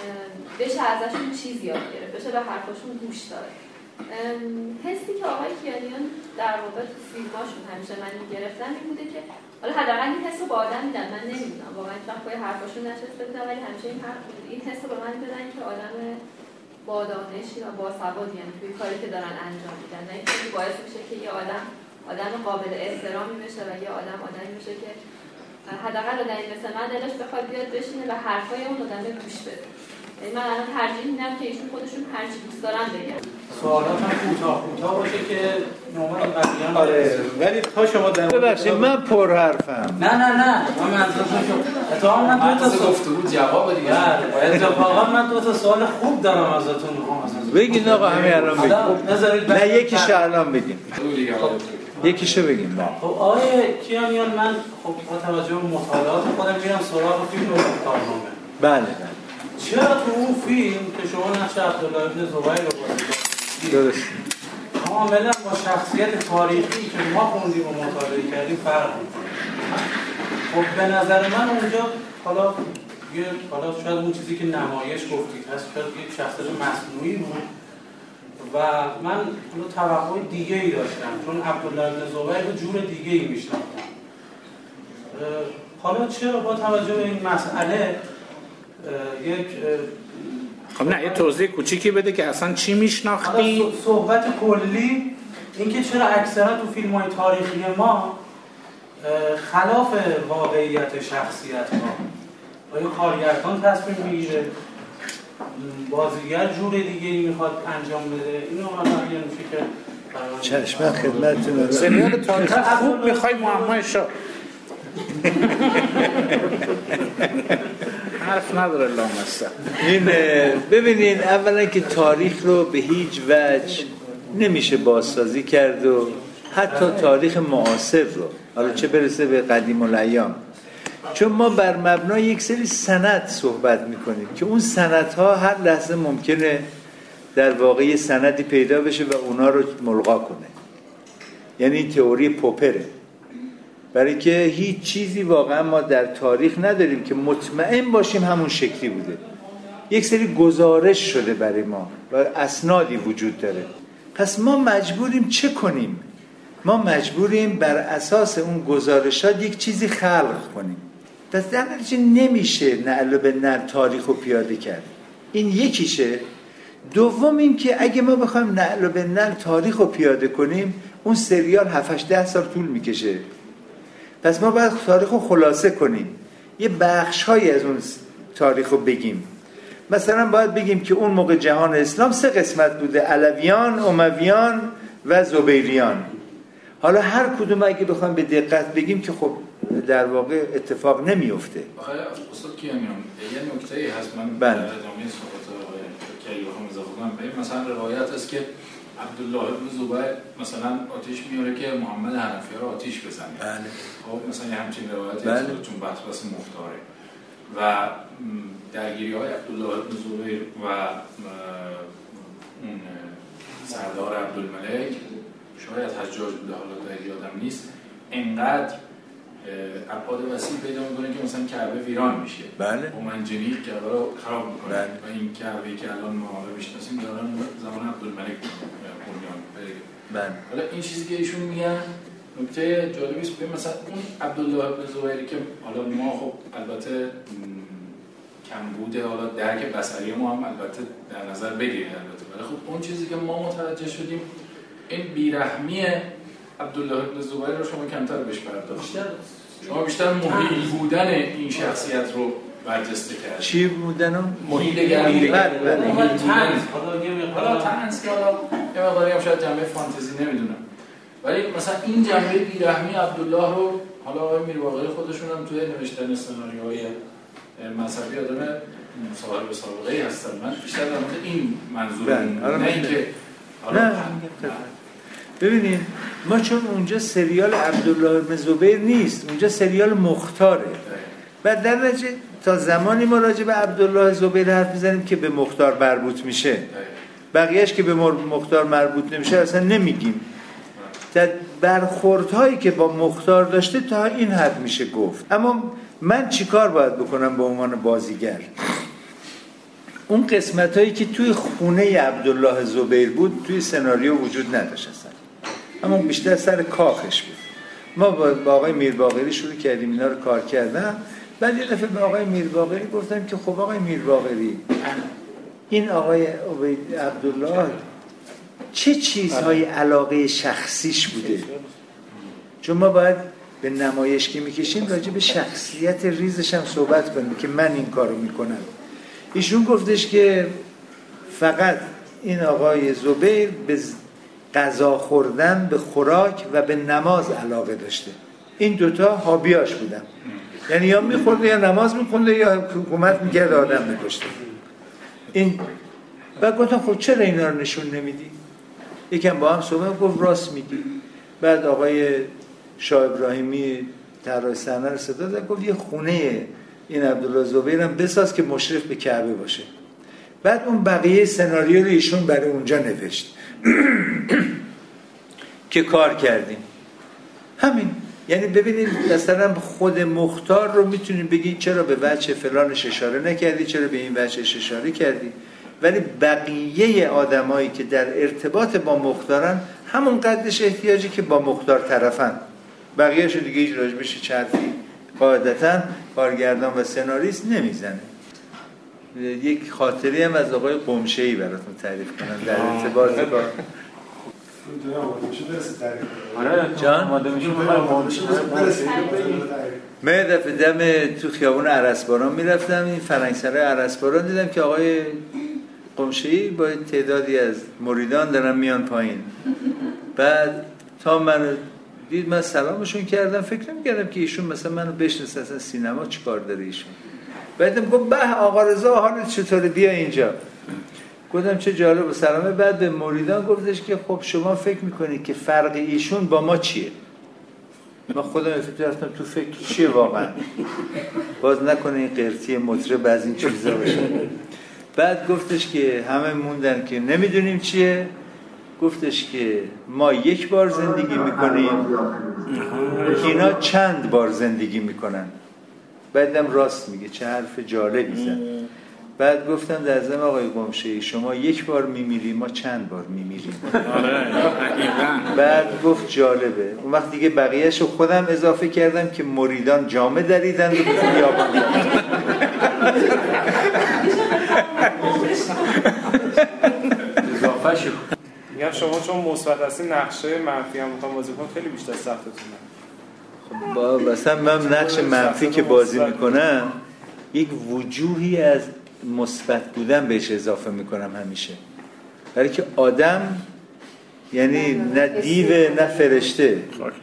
بشه ازشون چیز یاد گرفت، بشه به حرفاشون گوش داد. حسی که آقای کیانیان در واقع تو فیلماشون همیشه من میگرفتم این بوده که حالا حداقل این حس رو با آدم میدن، من نمیدونم واقعا وقت پای حرفاشون نشسته بودم، ولی همیشه این حس رو به من میدن که آدم با دانشی و با سوادی یعنی توی کاری که دارن انجام میدن، نه اینکه باعث میشه که یه آدم قابل احترامی بشه و یه آدمی بشه که حداقل آدمی مثل من دلش بخواد بیاد بشینه و حرفای اون آدم گوش بده. من الان ترجیح میدم که ایشون خودشون هر چی دوست دارن بگن. سوالات هم کوتاه باشه که نوبت بقیه. آره ولی تا شما در ببخشید من پر حرفم. نه من منظورم اتفاقا من دو تا گفتگو جواب دیگه. اتفاقا من دو تا سوال خوب دارم ازتون میخوام. بگین آقا همین الان بگین. نه یکیش الان بگین. یکیشو بگیم. خب آقای کیانیان من خب با توجه به مطالعات خودم میرم سراغ فیلم کارنامه. بله. چرا تو اون فیلم که شما نقش عبدالله ابن زبیر رو بازی کردید درست کاملا با شخصیت تاریخی که ما خوندیم و مطالعه کردیم فرق می‌کنه. خب به نظر من اونجا حالا شاید اون چیزی که نمایش گفتید هست شاید یک شخصیت مصنوعی بود و من توقع دیگه‌ای داشتم چون عبدالله ابن زبیر رو جور دیگه‌ای می‌شناختم. حالا چرا با توجه به این مسئله یک خب نه یه توضیح کوچیکی بده که اصلا چی میشناختی؟ صحبت کلی اینکه چرا اکثرا تو فیلم‌های تاریخی ما خلاف واقعیت شخصیت ها آیا کارگردان تصمیم میگیره بازیگر جور دیگه میخواد انجام بده اینو من میشه که چشم خدمتتون سریال تاریخی خوب میخوای معمایشو حرف نداره لامسته. این ببینین اولا که تاریخ رو به هیچ وجه نمیشه بازسازی کرد و حتی تاریخ معاصر رو حالا چه برسه به قدیم الایام، چون ما بر مبنای یک سری سند صحبت میکنیم که اون سندها هر لحظه ممکنه در واقع یه سندی پیدا بشه و اونا رو ملغا کنه. یعنی این تئوری پوپره، برای که هیچ چیزی واقعا ما در تاریخ نداریم که مطمئن باشیم همون شکلی بوده. یک سری گزارش شده برای ما و اسنادی وجود داره. پس ما مجبوریم چه کنیم؟ ما مجبوریم بر اساس اون گزارشات یک چیزی خلق کنیم. پس در نتیجه نمیشه نعل به نعل تاریخ رو پیاده کرد. این یکیشه. دوم این که اگه ما بخوایم نعل به نعل تاریخ رو پیاده کنیم اون سریال 7-10 سال طول میکشه. پس ما باید تاریخ رو خلاصه کنیم، یه بخش‌هایی از اون تاریخ رو بگیم. مثلا باید بگیم که اون موقع جهان اسلام 3 قسمت بوده: علویان، امویان و زبیریان. حالا هر کدوم اگه بخوایم به دقت بگیم که خب در واقع اتفاق نمیفته. آخه استاد کیانیان یه نکته‌ای هست من در ادامه صحبت آقای کیانیان اضافه کنم. مثلا روایت است که عبدالله ابن زبیر مثلا آتش میاره که محمد حنفی رو آتش بزنه. بله. خب مثلا یه همچین روایتی بله. هست چون بحث مختاره و درگیری‌های عبدالله ابن زبیر و اون سردار عبدالملک شاید حجاج بوده، حالا دقیق یادم نیست، انقدر ابعاد وسیع پیدا میکنه که مثلا کعبه ویران میشه. بله. و منجنیق کعبه رو خراب میکنه. بله. و این کعبه‌ای که الان ما میشناسیم دارن زمان عبدالملک بنیان بده. بله. حالا این چیزی که ایشون میگن نکته جالبی است. مثلا اون عبدالله ابن زبیر که حالا ما خب البته کم بوده، حالا درک بصری ما هم البته در نظر بگیرید البته، ولی خب اون چیزی که ما متوجه شدیم این بیرحمی عبدالله ابن زبیر رو شما کمتر بهش پرداختید. شما بیشتر محیل بودن این شخصیت رو برجسته کردید. چی بودن؟ محیل‌گری. بله. حالا طنز که حالا یه مقداری هم شاید جنبه فانتزی نمیدونم، ولی مثلا این جنبه بیرحمی عبدالله رو حالا آقای میرباقری خودشون هم توی نوشتن سناریوهای مذهبی آدم صاحب سابقه‌ای هستن. من بیشتر در مورد این منظورم، نه اینکه حالا ببینید ما چون اونجا سریال عبدالله بن زبیر نیست، اونجا سریال مختاره و در نتیجه تا زمانی ما راجع به عبدالله زبیر حرف میزنیم که به مختار مربوط میشه، بقیهش که به مختار مربوط نمیشه اصلا نمیگیم. در برخوردهایی که با مختار داشته تا این حد میشه گفت. اما من چیکار باید بکنم به عنوان بازیگر؟ اون قسمت هایی که توی خونه عبدالله زبیر بود توی سناریو وجود نداشت اصلا، اما بیشتر سر کاخش بود. ما با آقای میرباقری شروع کردیم اینا رو کار کردن. بعد یه دفعه به آقای میرباقری گفتم که خب آقای میرباقری، این آقای عبدالله چه چیزهای علاقه شخصیش بوده؟ چون ما باید به نمایش که میکشیم راجع به شخصیت ریزش هم صحبت کنیم که من این کارو میکنم. ایشون گفتش که فقط این آقای زبیر به غذا خوردن، به خوراک و به نماز علاقه داشته. این دوتا هابیاش بودن، یعنی یا میخورده یا نماز میخونده یا حکومت میکرد آدم میکشته. این بعد گفتم خب چرا اینا رو نشون نمیدی؟ یکم با هم صحبت، گفت راست میگی. بعد آقای شاه ابراهیمی طراح صحنه رو صدا زد، گفت یه خونه این عبدالله زبیر هم بساز که مشرف به کعبه باشه. بعد اون بقیه سناریو رو ایشون برای اونجا نوشت که کار کردیم. همین، یعنی ببینید مثلا خود مختار رو میتونید بگید چرا به وجه فلانش اشاره نکردی، چرا به این وجهش اشاره کردی، ولی بقیه آدمایی که در ارتباط با مختارن همون قدرش احتیاجی که با مختار طرفن، بقیه‌شو دیگه هیچ راجبش چرفی قاعدتاً کارگردان و سناریست نمیزنه. یک خاطری هم از آقای قمشه‌ای براتون تعریف کنم در ارتباط با جان. من دفعه دم تو خیابون عرسباران میرفتم، این فرنگسرای عرسباران دیدم که آقای قمشه‌ای با تعدادی از مریدان دارن میان پایین. بعد تا من دید من سلامشون کردم، فکر نمی‌کردم که ایشون مثلا منو بشناسه، اصلا سینما چیکار داره ایشون. بعدم گفت به آقا رضا حالت چطوره، بیا اینجا. گفتم چه جالب و سلامه. بعد به مریدان گفتش که خب شما فکر میکنید که فرق ایشون با ما چیه؟ من خودم فکر رفتم تو فکر چیه واقعا، باز نکنه این قرتی مطرب از این چیزا باشه. بعد گفتش که همه موندن که نمیدونیم چیه. گفتش که ما یک بار زندگی میکنیم، اینا چند بار زندگی میکنن. بعدم راست میگه، چه حرف جالبی زد. بعد گفتم در ضمن آقای قمشه‌ای شما یک بار میمیری، ما چند بار میمیریم. بعد گفت جالبه. اون وقت دیگه بقیه‌شو خودم اضافه کردم که مریدان جامه دریدن و به خیابان اضافه شد. میگم شما چون مثبت هستی نقشه منفی هم میخوام بازی کنم خیلی بیشتر سختتونه. خب مثلا من نقش منفی که بازی میکنم یک وجوهی از مثبت بودن بهش اضافه میکنم همیشه، برای که آدم یعنی نه دیو نه فرشته،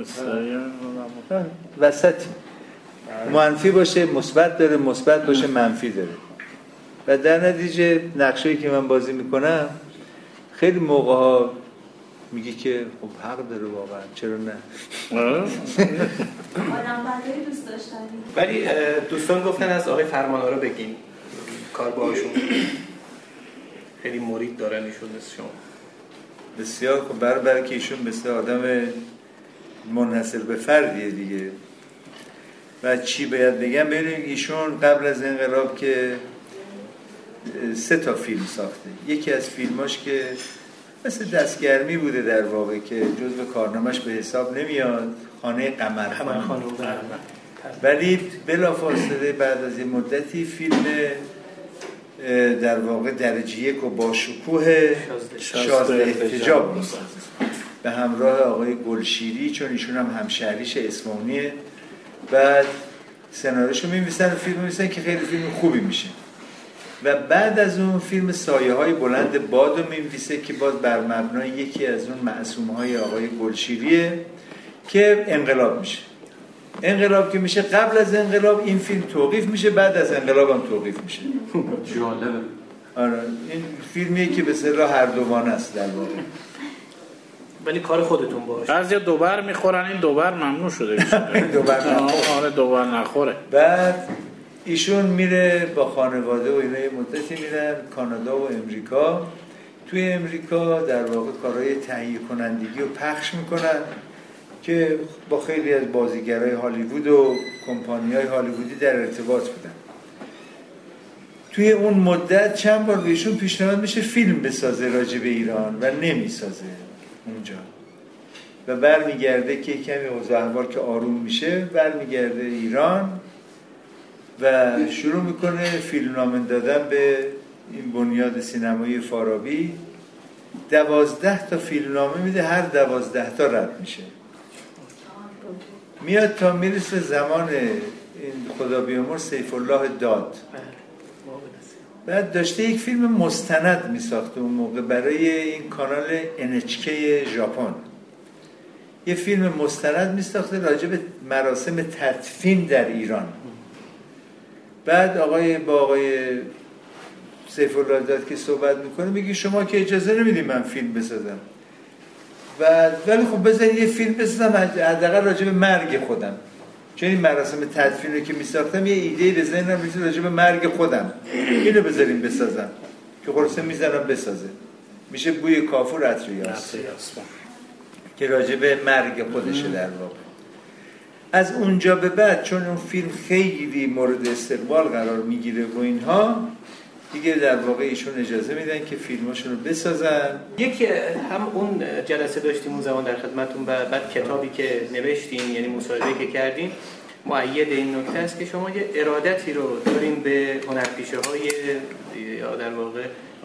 وسطی، منفی باشه مثبت داره، مثبت باشه منفی داره. و در نتیجه نقشه‌ای که من بازی میکنم خیلی موقع‌ها میگی که خب حق داره واقعا، چرا نه؟ آدم بندهی دوست داشتنی. ولی دوستان گفتن از آقای فرمان‌آرا بگین کار باهاشون خیلی مرید دارن ایشون مثل شما. بسیار خب، برای که ایشون مثل آدم منحصر به فردیه دیگه. و چی باید بگم؟ ببینید ایشون قبل از انقلاب که 3 تا فیلم ساخته. یکی از فیلماش که مثل دستگرمی بوده در واقع که جزو کارنامه‌اش به حساب نمیاد، خانه قمرخانه. ولی بلافاصله بعد از این مدتی فیلم در واقع درجه 1 و با شکوه شازده احتجاب می‌سازه به همراه آقای گلشیری، چون ایشون هم همشهریش اصفهانیه. بعد سناریوشو می‌نویسن و فیلم می‌نویسن که خیلی فیلم خوبی میشه. و بعد از اون فیلم سایه‌های بلند بادو می‌نویسه که باز بر مبنای یکی از اون معصوم‌های آقای گلشیریه که انقلاب میشه. انقلاب که میشه، قبل از انقلاب این فیلم توقیف میشه، بعد از انقلاب هم توقیف میشه. جالبه. آره این فیلمیه که به اصطلاح هر دوانه است در واقع. ولی کار خودتون باشه. بعضیا دوبار میخورن، این دوبار ممنوع شده. آره دوبار نخوره. بعد ایشون میره با خانواده و اینا یه مدتی میرن کانادا و امریکا. توی امریکا در واقع کارهای تهیه کنندگی رو پخش میکنن که با خیلی از بازیگرای هالیوود و کمپانی‌های هالیوودی در ارتباط بودن. توی اون مدت چند بار بهشون پیشنهاد میشه فیلم بسازه راجع به ایران و نمیسازه اونجا و برمیگرده که کمی اوضاع احوال که آروم میشه برمیگرده ایران و شروع میکنه فیلمنامه دادن به این بنیاد سینمایی فارابی. 12 تا فیلمنامه میده، هر 12 تا رد میشه، میاد تا میرسه زمان این خدا بیامرز سیف الله داد. بعد داشته یک فیلم مستند میساخته اون موقع برای این کانال NHK ژاپن، یه فیلم مستند میساخته راجع به مراسم تدفین در ایران. بعد با آقای سیف الله داد که صحبت میکنه میگه شما که اجازه نمیدید من فیلم بسازم، ولی خب بذارید یه فیلم بسازم حداقل راجع به مرگ خودم، چون این مراسم تدفین رو که میساختم یه ایده به ذهنم رسید راجع به مرگ خودم، اینو بذاریم بسازم که خلاصه میذارم بسازه، میشه بوی کافور عطر یاس که راجع به مرگ خودشه در واقع. از اونجا به بعد چون اون فیلم خیلی مورد استقبال قرار میگیره و اینها، دیگه در واقع ایشون اجازه میدن که فیلماشون رو بسازن. یکی هم اون جلسه داشتیم اون زمان در خدمتتون، بعد کتابی که نوشتیم یعنی مصاحبه‌ای که کردیم مؤید این نکته است که شما یه ارادتی رو دارین به هنرپیشه‌های یا در واقع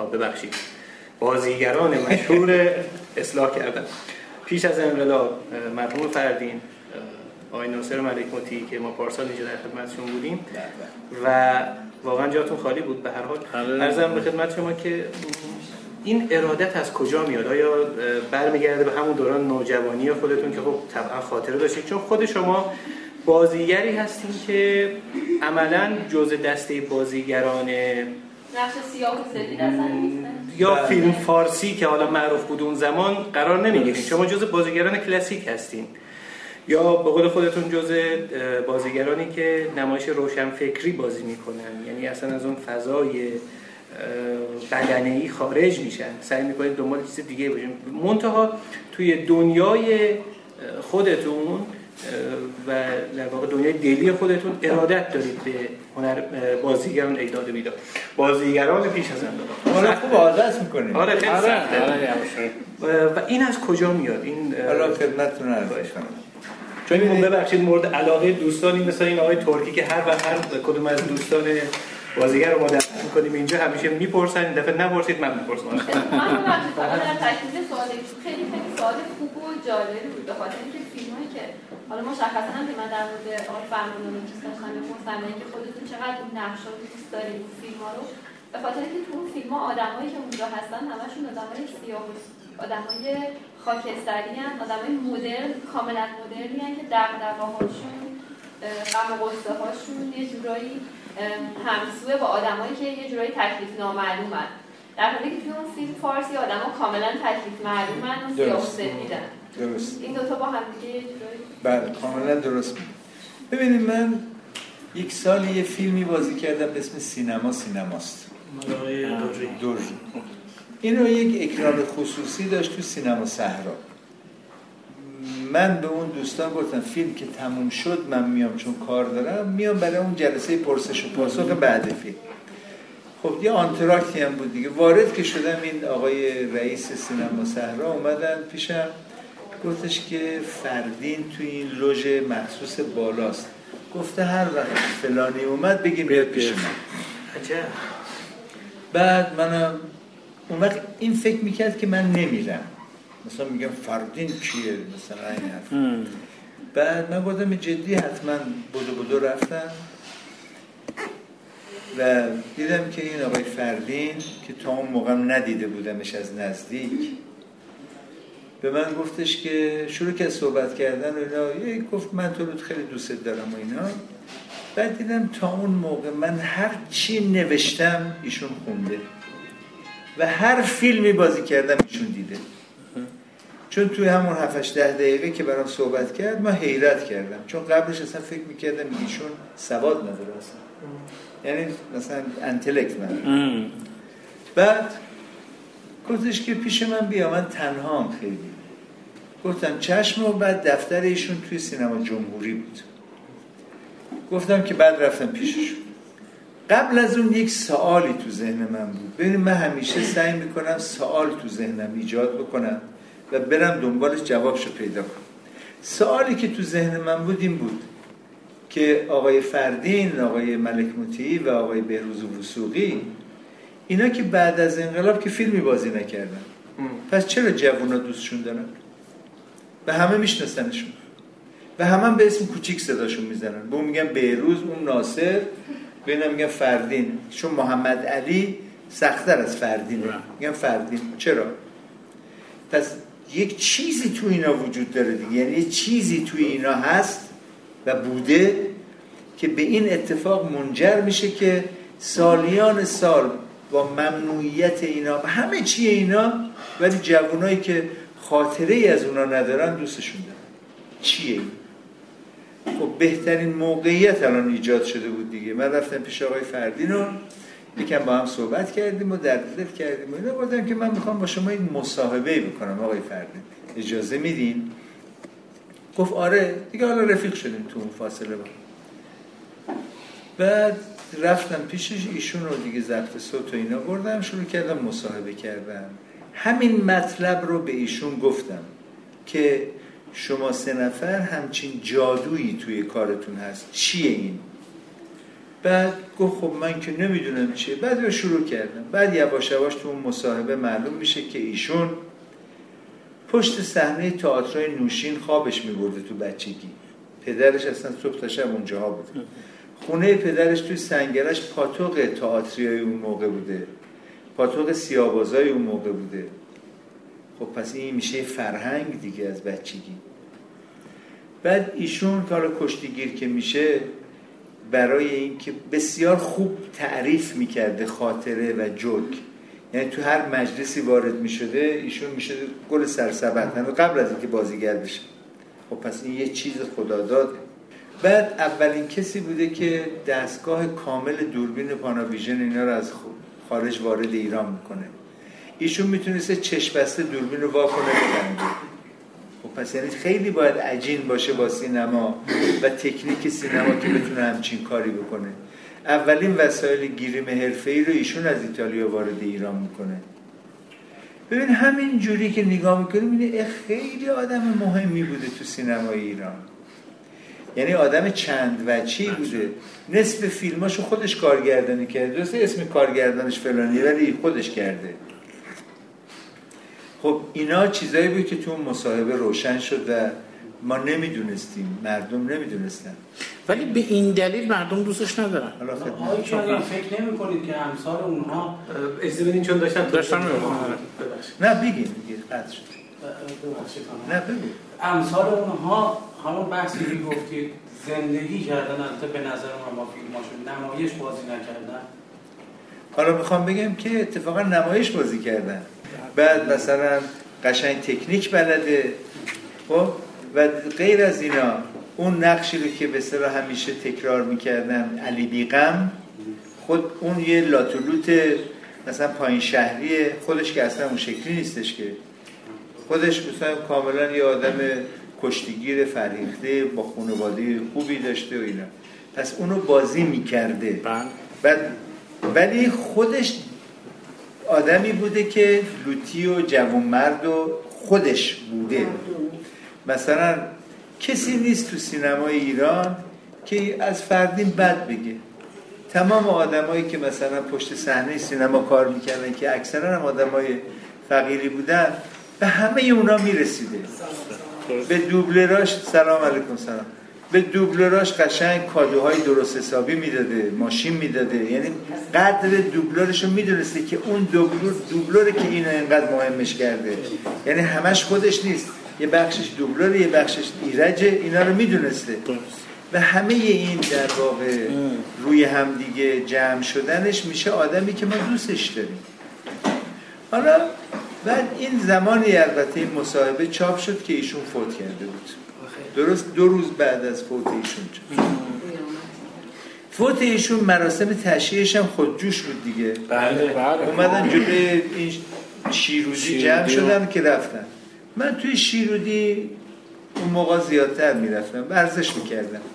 بازیگران مشهور اصلاح کردن. پیش از انقلاب مرحوم فردین، آقای ناصر ملک مطیعی که ما پارسال اینجا در خدمتشون بودیم و واقعا جاتون خالی بود. به هر حال عرضم به خدمت شما که این ارادت از کجا میاد؟ آیا برمیگرده به همون دوران نوجوانی خودتون که خب طبعا خاطره داشتید، چون خود شما بازیگری هستین که عملاً جزء دسته بازیگران نقش سیاه و سفید اصلا یا فیلم فارسی که حالا معروف بود اون زمان قرار نمیگیرین. شما جزء بازیگران کلاسیک هستین یا به قول خودتون جزء بازیگرانی که نمایش روشنفکری بازی میکنن، یعنی اصلا از اون فضای بدنه‌ای خارج میشن، سعی میکنید دنبال چیز دیگه باشین. منتها توی دنیای خودتون و در واقع دنیای دلی خودتون ارادت دارید به هنر بازیگران ایداد بیداد، بازیگران پیش از انقلاب. حالا خوب عادت میکنیم. آره خیلی سخته. و این از کجا میاد؟ این حالا خدمتتون عرض کنم. چون این ببخشید مورد علاقه دوستانی مثل این آقای ترکی که هر کدوم از دوستان بازیگر رو ما دعوت می‌کنیم اینجا همیشه میپرسن، این دفعه نپرسید من میپرسم. من در تکمیل سوال خیلی سوال خوب و جالبی بود، به خاطر اینکه فیلمایی که حالا مشخصا هم که من در مورد آقای فرمانان رو دوست داشتم بپرسم که خودتون چقدر اون نقشا رو دوست دارید اون فیلم‌ها رو، به خاطر اینکه تو اون فیلم‌ها آدمایی که اونجا هستن همشون آدمای سیاه، آدمای خاکستری ان، آدمای مدرن، کاملا مدرنی ان که دغدغه‌هاشون، غم و غصه‌هاشون یه جورایی همسوه با آدمایی که یه جورایی تکلیف نامعلومن، در حالی که توی اون فیلم فارسی آدما کاملا تکلیف معلومن و سیاه و سفیدن. درست. این دو تا با هم دیگه یه جورایی بله کاملا درست. ببینید من یک سال یه فیلمی بازی کردم به اسم سینماست. دوری. اینو یک اکران خصوصی داشت تو سینما صحرا. من به اون دوستان گفتم فیلم که تموم شد من میام، چون کار دارم میام برای اون جلسه پرسش و پاسخ بعد فیلم. خب یه آنتراکتی هم بود دیگه. وارد که شدم این آقای رئیس سینما صحرا اومدن پیشم، گفتش که فردین تو این لوژ مخصوص بالاست، گفته هر وقت فلانی اومد بگیم بیاد پیش من. عجب. بعد منم اون وقت این فکر میکرد که من نمیرم، مثلا میگم فردین کیه مثلا این حرف. بعد من گفتم جدی حتما بدو رفتم و دیدم که این آقای فردین که تا اون موقع ندیده بودمش از نزدیک، به من گفتش که شروع که صحبت کردن و اینا، گفت من تو رو خیلی دوست دارم و اینا. بعد دیدم تا اون موقع من هر چی نوشتم ایشون خونده و هر فیلمی بازی کردم ایشون دیده، چون توی همون 7-8 دقیقه که برام صحبت کرد من حیرت کردم، چون قبلش اصلا فکر میکردم ایشون سواد نداره اصلا، یعنی مثلا انتلکت نداره. بعد گفتش که پیش من بیا، من تنهام خیلی. گفتم چشم. و بعد دفتر ایشون توی سینما جمهوری بود. گفتم که بعد رفتم پیششون، قبل از اون یک سوالی تو ذهن من بود. ببینید من همیشه سعی میکنم سوال تو ذهنم ایجاد بکنم و برم دنبالش جوابشو پیدا کنم. سوالی که تو ذهن من بود این بود که آقای فردین، آقای ملک مطیعی و آقای بهروز وثوقی اینا که بعد از انقلاب که فیلمی بازی نکردن، پس چرا جوونا دوستشون دارن؟ و همه میشناسنشون و همه به اسم کوچیک صداشون میزنن. به اون میگن بهروز، اون ناصر، به اینا میگن فردین. چون محمد علی سخت‌تر از فردینه، میگن فردین. چرا؟ پس یک چیزی تو اینا وجود داره دیگه، یعنی یک چیزی تو اینا هست و بوده که به این اتفاق منجر میشه که سالیان سال با ممنوعیت اینا و همه چی اینا، ولی جوانایی که خاطره ای از اونا ندارن دوستشون دارن. چیه این؟ خب بهترین موقعیت الان ایجاد شده بود دیگه. من رفتم پیش آقای فردین و یکم با هم صحبت کردیم و درد دل کردیم و اینا. گفتم که من میخوام با شما این مصاحبه بکنم آقای فردین، اجازه میدین؟ گفت آره دیگه. حالا رفیق شدیم تو اون فاصله. بعد رفتم پیشش، ایشون رو دیگه ضبط صوت و اینا بردم، شروع کردم مصاحبه کردم. همین مطلب رو به ایشون گفتم که شما 3 نفر همچین جادویی توی کارتون هست، چیه این؟ بعد گفت خب من که نمیدونم چیه. بعد رو شروع کردم. بعد یواش یواش تو اون مصاحبه معلوم میشه که ایشون پشت صحنه تئاترای نوشین خوابش میبرده تو بچگی. پدرش اصلا صبح تا شب اونجاها بوده. خونه پدرش توی سنگرش پاتوق تئاتریای اون موقع بوده، پاتوق سیاه‌بازای اون موقع بوده. خب پس این میشه فرهنگ دیگه از بچگی. بعد ایشون کار کشتیگیر که میشه، برای این که بسیار خوب تعریف میکرده خاطره و جوک، یعنی تو هر مجلسی وارد میشده ایشون میشده گل سرسبد قبل از اینکه بازیگر بشه. خب پس این یه چیز خداداده. بعد اولین کسی بوده که دستگاه کامل دوربین پاناویژن اینا رو از خارج وارد ایران میکنه. ایشون میتونسته چشم بسته دوربین رو واکنه ببنده. خب پس یعنی خیلی باید عجین باشه با سینما و تکنیک سینما که بتونه همچین کاری بکنه. اولین وسایل گیریم حرفه‌ای رو ایشون از ایتالیا وارد ایران میکنه. ببین همین جوری که نگاه میکنیم اینه خیلی آدم مهمی بوده تو سینمای ایران. یعنی آدم چند وجهی بوده. نصف فیلماشو خودش کارگردانی کرده. درسته اسم کارگردانش فلانیه ولی خودش کرده. خب اینا چیزایی بود که تو اون مصاحبه روشن شد و ما نمیدونستیم، مردم نمیدونستن. ولی به این دلیل مردم دوستش ندارن. آیا شما فکر نمی کنید که امثال اونها اجازه بدین چون داشتم نه بگین قطع شد. نه بگو. امثال اونها همون بحثی که گفتید زندگی کردن، البته به نظر من با فیلماشون نمایش بازی نکردن. حالا میخوام بگم که اتفاقا نمایش بازی کردن. بعد مثلا قشنگ تکنیک بلده. خب و غیر از اینا اون نقشی رو که به اصطلاح همیشه تکرار میکردن علی بیغم، خود اون یه لاتولوت مثلا پایین شهریه، خودش که اصلا اون شکلی نیستش، که خودش مثلا کاملا یه آدم کشتیگیر فریخته با خانواده خوبی داشته و اینا. پس اونو بازی میکرده. بعد ولی خودش آدمی بوده که لوتی و جوانمرد و خودش بوده. مثلا کسی نیست تو سینمای ایران که از فردین بد بگه. تمام آدمایی که مثلا پشت صحنه سینما کار میکردن که اکثرا هم آدمای فقیری بودن، به همه اونا میرسیده. به دوبلراش سلام علیکم سلام، به دوبلراش قشنگ کادوهای درست حسابی میداده، ماشین میداده. یعنی قدر دوبلرشو میدونسته که اون دوبلره که اینو اینقدر مهمش کرده. یعنی همش خودش نیست، یه بخشش دوبلره، یه بخشش ایرجه. اینا رو میدونسته و همه این در واقع روی هم دیگه جمع شدنش میشه آدمی که ما دوستش داریم. حالا بعد این زمانی البته این مصاحبه چاپ شد که ایشون فوت کرده بود. درست 2 روز بعد از فوت ایشون شد. فوت ایشون مراسم تشییعش هم خودجوش بود دیگه. بله. اومدن جلوی این شیرودی جمع شدن که رفتن. من توی شیرودی اون موقع زیادتر میرفتم، ورزش میکردم.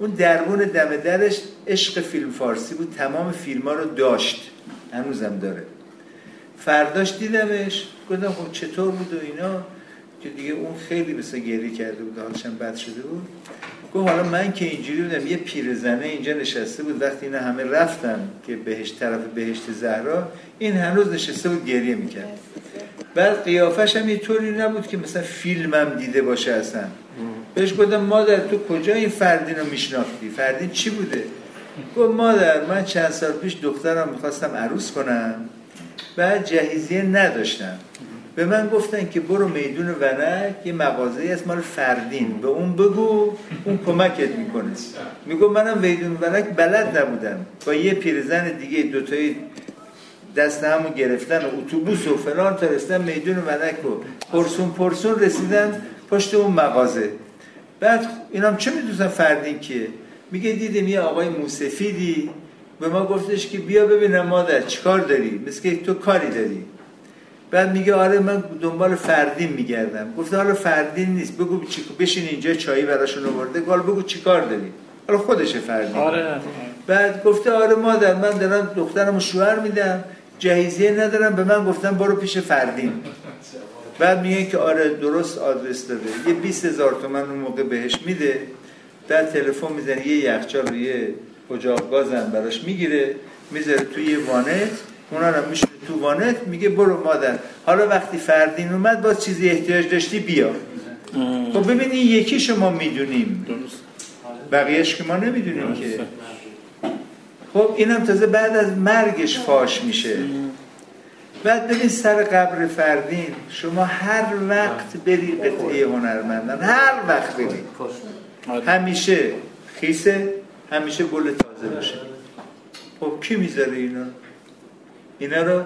اون دربون دم درش عشق فیلم فارسی بود، تمام فیلم ها رو داشت، هنوزم داره. فرداش دیدمش گفتم خب چطور بود و اینا، که دیگه اون خیلی مثلا گریه کرده بود، حالش هم بد شده بود. گفت حالا من که اینجوری بودم، یه پیرزنه اینجا نشسته بود وقتی اینا همه رفتن که طرف بهشت زهرا، این هنوز نشسته بود گریه میکرد. بعد قیافش هم یه طوری نبود که مثلا فیلمم دیده باشه اصلا. بهش گفتم مادر تو کجا این فردین رو میشناختی؟ فردین چی بوده؟ گفت مادر من چند سال پیش دخترم میخواستم عروس کنم، بعد جهیزیه نداشتم، به من گفتن که برو میدون ونک یه مغازه‌ای هست مال فردین، به اون بگو اون کمکت میکنه. میگم منم میدون ونک بلد نبودم، با یه پیرزن دیگه دوتایی دست همو گرفتن و اتوبوس و فلان تا رسیدن میدون ونک و پرسون رسیدن پشت اون مغازه. بعد اینام چه میدونن فردین که میگه دیدیم یه آقای موسفیدی به ما گفتش که بیا ببینم مادر چیکار داری، مثل که تو کاری داری. بعد میگه آره من دنبال فردین میگردم. گفت حالا فردین نیست، بگو بشین اینجا چایی براشون آورده، گال بگو چیکار داری. حالا خودشه فردین. آره. بعد گفته آره مادر من دارم دخترمو شوهر میدم، جهیزیه ندارم، به من گفتن برو پیش فردین. بعد میگه که آره درست آدرس داده، یه 20,000 تومان اون موقع بهش میده. بعد تلفن میزنه یه یخچال و یه اجاق گازم براش میگیره میذاره توی یه وانت، اونا رو میشونه تو وانت، میگه برو مادر حالا وقتی فردین اومد باز چیزی احتیاج داشتی بیا. خب ببینی یکی شما میدونیم، بقیهش که ما نمیدونیم که. خب اینم تازه بعد از مرگش فاش میشه. بعد ببین سر قبر فردین شما هر وقت بری قطعه هنرمندان، هر وقت بری همیشه خیسه، همیشه گل تازه باشه. خب کی میذاره اینا رو؟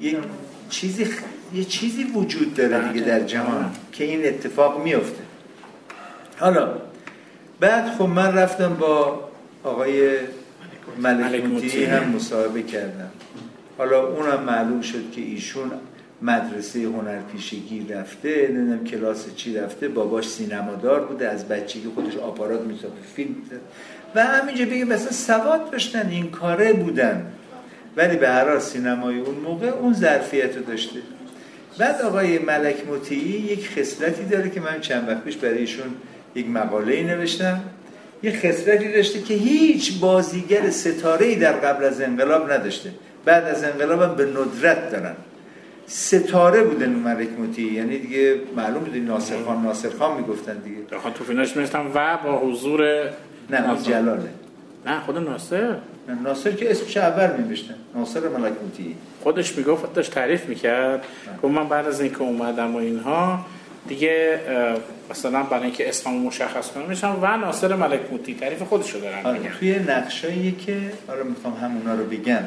یه چیزی وجود داره دیگه در جهان که این اتفاق میفته. حالا بعد خب من رفتم با آقای ملک موطیی هم مصاحبه کردم. حالا اونم معلوم شد که ایشون مدرسه هنرپیشگی رفته، نمیدونم کلاس چی رفته، باباش سینمادار بوده، از بچگی خودش آپارات میساخت، فیلم می‌ساخت و همینجا بگه مثلا سواد داشتن، این کاره بودن، ولی به هر حال سینمای اون موقع اون ظرفیت رو داشته. بعد آقای ملک موطیی یک خصلتی داره که من چند وقت پیش برای ایشون یک مقاله‌ای نوشتم. یک خصلتی داشته که هیچ بازیگر ستاره‌ای در قبل از انقلاب نداشته، بعد از انقلاب هم به ندرت دارن. ستاره بودن ملک موطیی، یعنی دیگه معلوم بود ناصر خان میگفتن دیگه. خب تو فیلمش می‌رفتن و با حضور نه جلاله، نه خود ناصر که اسمش اول می‌نوشتن، ناصر ملک موطیی خودش میگفت، داشت تعریف میکرد که من بعد از اینکه اومدم و اینها دیگه مثلا برای اینکه اسممو مشخص کنم میشم و ناصر ملک موطیی، تعریف خودشو دارن میگن. توی نقشایی که حالا میخوام همونا رو بگم،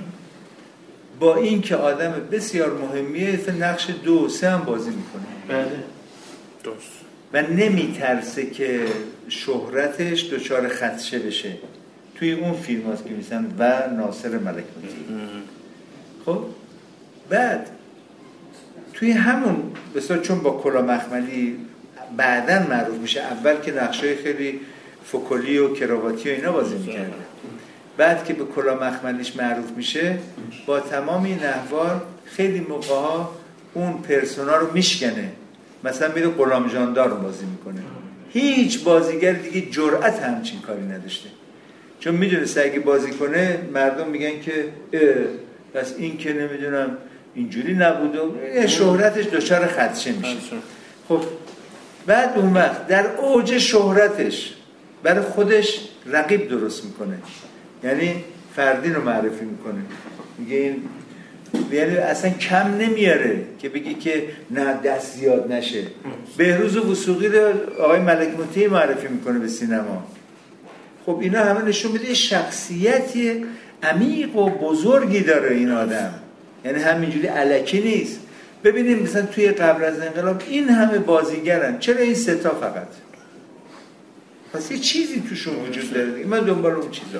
با این که آدم بسیار مهمیه، نقش 2 و 3 هم بازی میکنه. بله درست. و نمیترسه که شهرتش دچار خدشه بشه. توی اون فیلم هست که میسن و ناصر ملک موطیی. خب بعد توی همون بسیار چون با کلا مخملی بعداً معروف میشه، اول که نقشای خیلی فوکولی و کراواتی و اینا بازی میکرده، بعد که به کلا مخملیش معروف میشه با تمام این احوال خیلی موقعها اون پرسونا رو میشکنه، مثلا میره غلام ژاندارم بازی میکنه. هیچ بازیگر دیگه جرأت همچین کاری نداشته، چون میدونسته اگه بازی کنه مردم میگن که پس این که نمیدونم اینجوری نبود و شهرتش دچار خدشه میشه. خب بعد اون وقت در اوج شهرتش برای خودش رقیب درست میکنه، یعنی فردین رو معرفی میکنه، میگه این یعنی اصلا کم نمیاره که بگی که نه دست زیاد نشه. بهروز وثوقی رو آقای ملک موطیی معرفی میکنه به سینما. خب اینا همه نشون میده شخصیتی عمیق و بزرگی داره این آدم، یعنی همینجوری الکی نیست. ببینیم مثلا توی قبل از انقلاب این همه بازیگرن، چرا این 3 تا فقط؟ پس یه چیزی توشون وجود داره. من دنبال اون چیزا.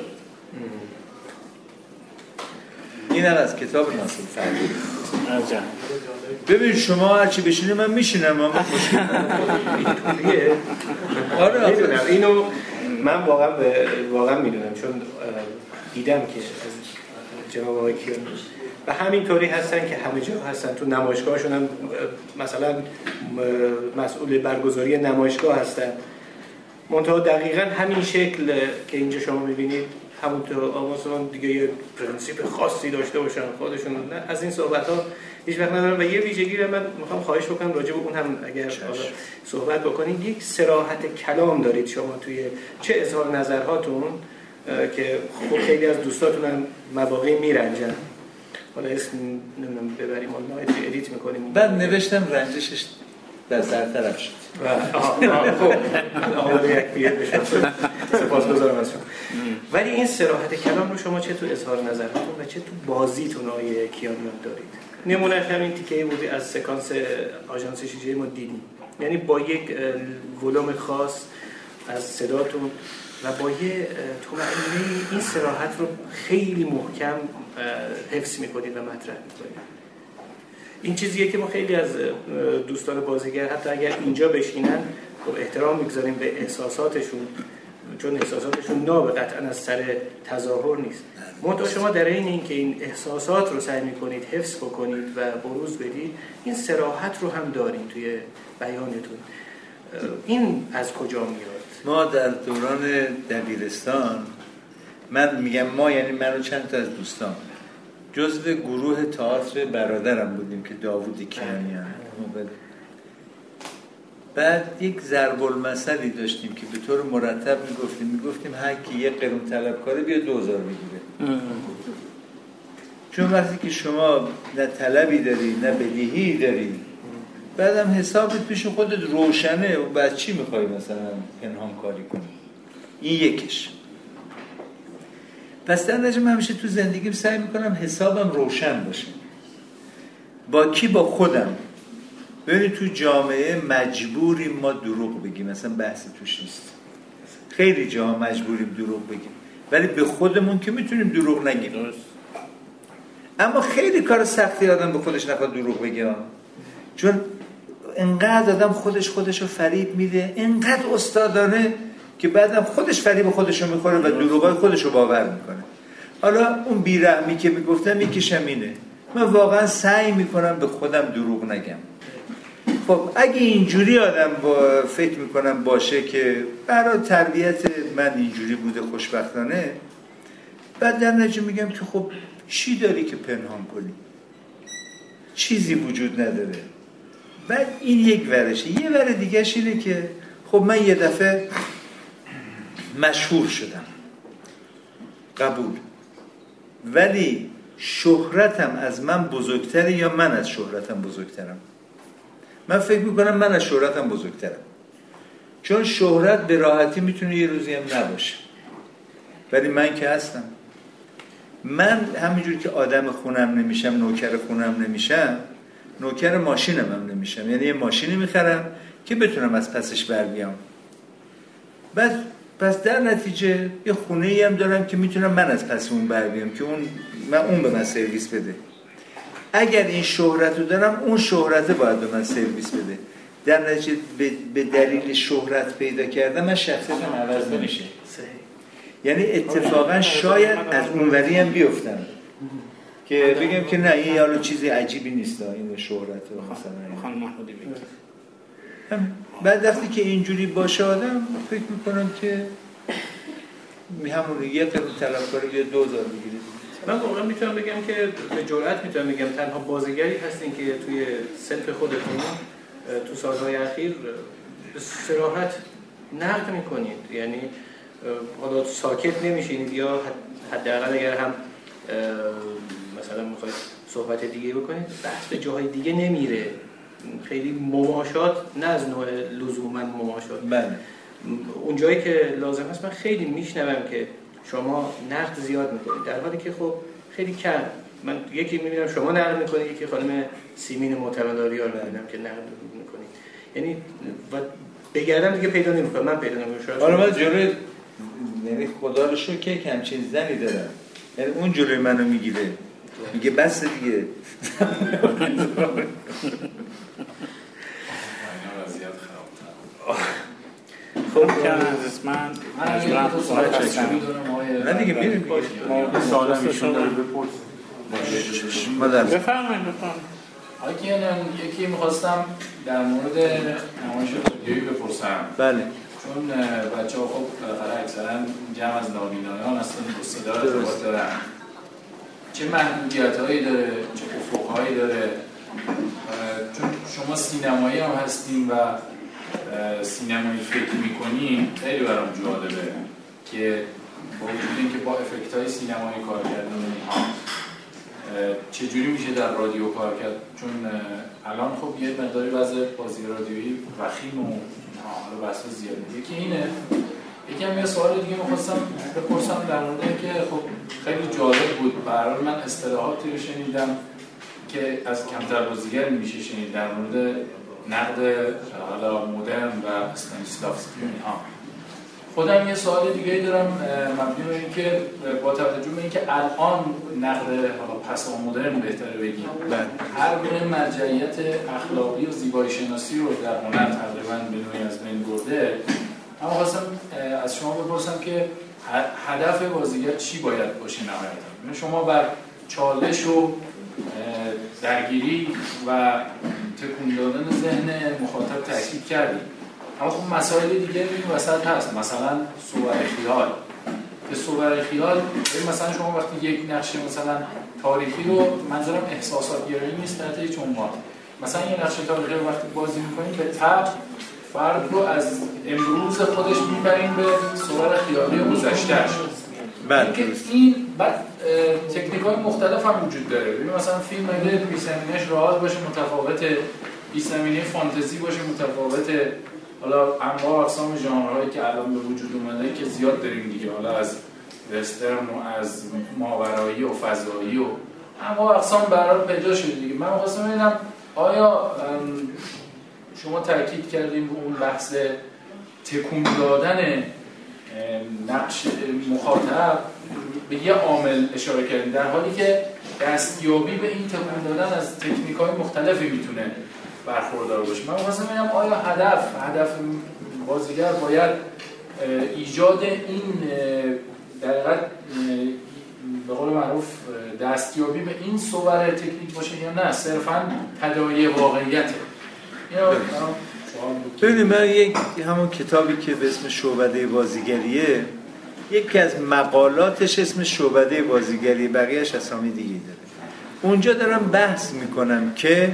این هم از کتاب ناصر فردین. ببین شما هرچی بشینه من میشینم، اما مشکل نداره. آره اینو من واقعا میدونم، چون دیدم که از جناب آقای کیانی و همینطوری هستن که همه جا هستن. تو نمایشگاهشون هم مثلا مسئول برگزاری نمایشگاه هستن، منتها دقیقاً همین شکل که اینجا شما میبینید همونطور آموزان دیگه یه پرنسیپ خاصی داشته باشن خودشون، از این صحبت ها هیچ وقت ندارم. و یه ویژگی رو من میخوام خواهش بکنم راجع به اون هم اگر صحبت بکنید، یک صراحت کلام دارید شما توی چه اظهار نظرهاتون که خب خیلی از دوستاتون هم مواقعی میرنجن، حالا اسم نمیدونم ببریم اون ادیت میکنیم، بعد نوشتم رنجشش در سرطرف شد. خب آماده یک بیه بشم، سپاسگزارم از شما. ولی این صراحت کلام رو شما چه تو اظهار نظرتون و چه تو بازیتون آقای کیانیان دارید؟ نمونه همین تیکه‌ای بودی از سکانس آژانس شیشه ما دیدیم، یعنی با یک ولوم خاص از صداتون و با یه طمأنینه این صراحت رو خیلی محکم حفظ می‌کنید و مطرح می‌کنید. این چیزیه که ما خیلی از دوستان بازیگر حتی اگر اینجا بشینن خب احترام می‌گذاریم به احساساتشون، چون احساساتشون ناب قطعا از سر تظاهر نیست. منتها شما در این که این احساسات رو سعی می‌کنید حفظ بکنید و بروز بدید، این صراحت رو هم دارید توی بیانتون. این از کجا میاد؟ ما در دوران دبیرستان، من میگم ما یعنی من و چند تا از دوستان جزو گروه تئاتر برادرم بودیم که داوود کیانیان. بعد یک ضرب المثلی داشتیم که به طور مرتب میگفتیم هر کی یک قرون طلبکاره بیا 2000 بگیره. چون وقتی که شما نه طلبی داری نه بدیهی داری، بعدم حسابت پیش خودت روشنه و بعد چی میخوای مثلا پنهان کاری کنی؟ این یکیش. پس در نتیجه من همیشه تو زندگیم سعی میکنم حسابم روشن باشه. با کی؟ با خودم. ببینید تو جامعه مجبوریم ما دروغ بگیم، مثلا بحثی توش نیست. خیلی جاها مجبوریم دروغ بگیم، ولی به خودمون که میتونیم دروغ نگیم. اما خیلی کار سختی آدم به خودش نخواد دروغ بگه، چون انقدر آدم خودش رو فریب میده، انقدر استادانه که بعدم خودش فریب خودش رو میخوره و دروغای خودش رو باور میکنه. حالا اون بیرحمی که میگفتم یکیشم اینه، من واقعا سعی میکنم به خودم دروغ نگم. خب اگه اینجوری آدم با فکر میکنم باشه که برای تربیت من اینجوری بوده خوشبختانه، بعد در نتیجه میگم که خب چی داری که پنهان کنی؟ چیزی وجود نداره. بعد این یک ورشه. یه ور دیگه‌ش اینه که خب من یه دفعه مشهور شدم، قبول، ولی شهرتم از من بزرگتره یا من از شهرتم بزرگترم؟ من فکر میکنم من از شهرتم بزرگترم، چون شهرت به راحتی میتونه یه روزی هم نباشه، ولی من که هستم. من همینجوری که آدم خونم نمیشم، نوکر خونم نمیشم، نوکر ماشینم هم نمیشم. یعنی یه ماشینی میخرم که بتونم از پسش بر بیام. پس در نتیجه یه خونه‌ای هم دارم که میتونم من از پس اون بر بیام که اون به من سرویس بده. اگر این شهرت رو دارم، اون شهرت باید به من سرویس بده. در نتیجه به دلیل شهرت پیدا کردم من شخصیتم عوض نمیشه. یعنی اتفاقا شاید از اونوری هم بیفتم که بگم که نه این حالا چیزی عجیبی نیست این شهرت رو مثلا خانم محمودی بگید. بعد وقتی که اینجوری باشه آدم فکر میکنم که همون یه قرون طلبکاری یا 2000 بگیرید. من واقعا میتونم بگم که به جرئت میتونم بگم تنها بازیگری هستین که توی صنف خودتون تو سالهای اخیر به صراحت نقد میکنید. یعنی حالا ساکت نمیشینید یا حداقل اگر هم مثلا میخواید صحبت دیگه بکنید بحث به جاهای دیگه نمیره. خیلی مماشات، نه از نوع لزوما مماشات، بله، اون جایی که لازم هست من خیلی میشنوم که شما نقد زیاد میکنید، در حالی که خب خیلی کم. من یکی میبینم شما نقد میکنید، یکی خانم سیمین معتمدآریا رو میبینم که نقد میکنید. یعنی و بگردم دیگه پیدا نمیکنم، من پیدا نمیکنم. حالا من جلوی، یعنی خدا رو شکر که همچین زنی دارم، یعنی اون جلوی منو میگیره، میگه بس دیگه. خوب کردن عزیز من مجبورم سوال تشکیلی دارم آقای نه دیگه بریم سوال میشون داره بپرسیم. بفرمایید. آقای کیانیان، یکی میخواستم در مورد نمایش رادیویی بپرسم. بله. چون بچه‌ها خب بالاخره اکثرا جمع از نابینایان هستن، با صدا ارتباط دارن. چه محدودیت‌هایی داره، چه افق‌هایی داره؟ چون شما سینمایی هم هستین و سینمایی فکر می‌کنین، خیلی برام جالبه که با وجود اینکه با افکت‌های سینمایی کار کردن اینها چجوری میشه در رادیو کار کرد؟ چون الان خب یه مقداری وضع بازی رادیویی وخیم و حالا بحث زیاده. یکی اینه. یکی هم یه سوال دیگه می‌خواستم بپرسم در مورد اینکه خب خیلی جالب بود. به هر حال من اصطلاحاتی رو شنیدم که از کمتر بازیگر میشه شنید در مورد نقد حالا مدرن و استانیسلافسکی و اینها. خودم یه سوال دیگه دارم مبنی بر اینکه با توجه به اینکه الان نقد حالا پس مدرن بهتره بگیم هر گونه مرجعیت اخلاقی و زیبایی شناسی رو در هنر تقریبا به نوعی از بین برده، اما خواستم از شما بپرسم که هدف بازیگر چی باید باشه نهایتا؟ شما بر چالش و درگیری و تکون دادن ذهن مخاطب تاکید کردید، اما خب مسائل دیگه این وسط هست، مثلا صور خیال. که صور خیال مثلا شما وقتی یک نقشه مثلا تاریخی رو، منظورم احساسات گرایی نیست تحت هیچ عنوان، مثلا یک نقشه تاریخی رو وقتی بازی می‌کنید به طبع فرد رو از امروز خودش میبریم به صور خیالی گذشته‌اش. بله. این بعد تکنیک‌های مختلف هم وجود داره. ببین مثلا فیلم اگه پیش‌زمینه‌اش رئال باشه متفاوته، پیش‌زمینه فانتزی باشه متفاوته. حالا انواع اقسام ژانرهایی که الان به وجود اومده که زیاد داریم دیگه، حالا از وسترن و از ماورایی و فضایی و انواع اقسام برای پیدا شده دیگه. من می‌خواستم ببینم آیا شما تاکید کردیم به اون بحث تکون دادن نقش مخاطب، به یه عامل اشاره کردیم، در حالی که دستیابی به این تکون دادن از تکنیک‌های مختلفی میتونه برخوردار باشه. من می‌خواستم ببینم آیا هدف بازیگر باید ایجاد این در حقیقت به قول معروف دستیابی به این صور تکنیک باشه یا نه صرفاً تداعی واقعیته؟ ببینید من همون کتابی که به اسم شعبده بازیگریه، یکی از مقالاتش اسم شعبده بازیگری، بقیه‌اش اسامی دیگه داره. اونجا دارم بحث میکنم که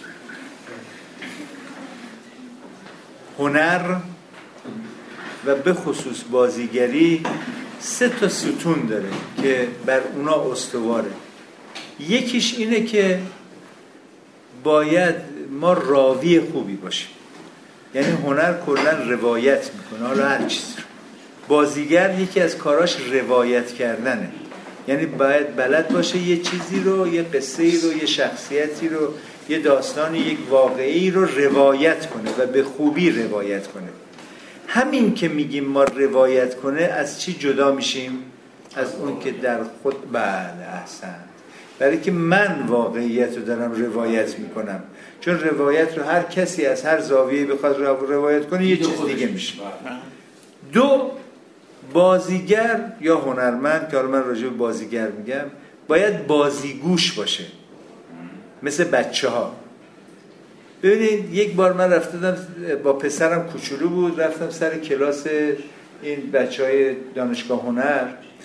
هنر و به خصوص بازیگری 3 تا ستون داره که بر اونا استواره. یکیش اینه که باید ما راوی خوبی باشیم، یعنی هنر کلا روایت میکنه، حالا هر چیز رو. بازیگر یکی از کاراش روایت کردنه، یعنی باید بلد باشه یه چیزی رو، یه قصه‌ای رو، یه شخصیتی رو، یه داستانی، یک واقعی رو روایت کنه و به خوبی روایت کنه. همین که میگیم ما روایت کنه، از چی جدا میشیم؟ از اون که در خود احسن، برای که من واقعیت رو دارم روایت میکنم، چون روایت رو هر کسی از هر زاویه‌ای بخواد روایت کنه یه چیز دیگه میشه. 2 بازیگر یا هنرمند، که حالا من راجع به بازیگر میگم، باید بازیگوش باشه، مثل بچه‌ها. ببینید یک بار من رفتم با پسرم، کوچولو بود، رفتم سر کلاس این بچهای دانشگاه هنر،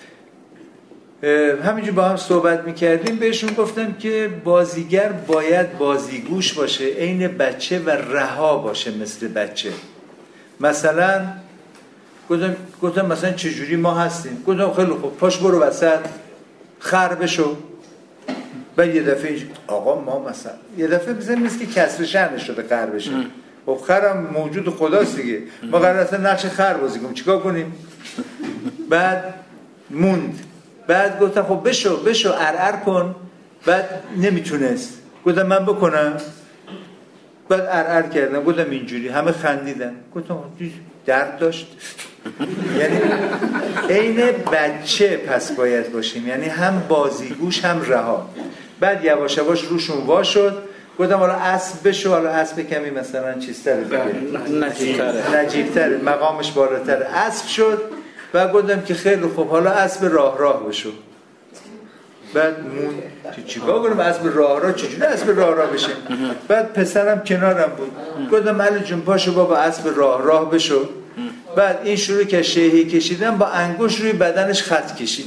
همینجور با هم صحبت میکردیم، بهشون گفتم که بازیگر باید بازیگوش باشه، عین بچه و رها باشه مثل بچه. مثلا گفتم مثلا چجوری ما هستیم؟ گفتم خیلی خوب، پاش برو وسط، خر بشو. بعد یه دفعه آقا ما مثلا یه دفعه مثل که کسر شأنش شده خر بشه. خب خرم موجود خداست دیگه، ما قرار اصلا نقش خر بازی کنیم، چیکار کنیم؟ بعد موند. بعد گفتم خب بشو ارعر کن. بعد نمیتونست. گفتم من بکنم. بعد ارعر کردم، گفتم اینجوری، همه خندیدن. گفتم درد داشت. یعنی عین بچه پس باید باشیم، یعنی هم بازیگوش هم رها. بعد یواش یواش روشون وا شد. گفتم حالا اسب بشو، حالا اسب کمی مثلا چیزتره نجیبتره، مقامش بالاتره، اسب شد. و گفتم که خیلی خوب، حالا اسب راه بشو. بعد چیکار کنم اسب راه چجوری اسب راه بشه؟ بعد پسرم کنارم بود، گفتم علی جون پاشو بابا اسب راه بشو. بعد این شروع که شیهی کشیدن، با انگوش روی بدنش خط کشید.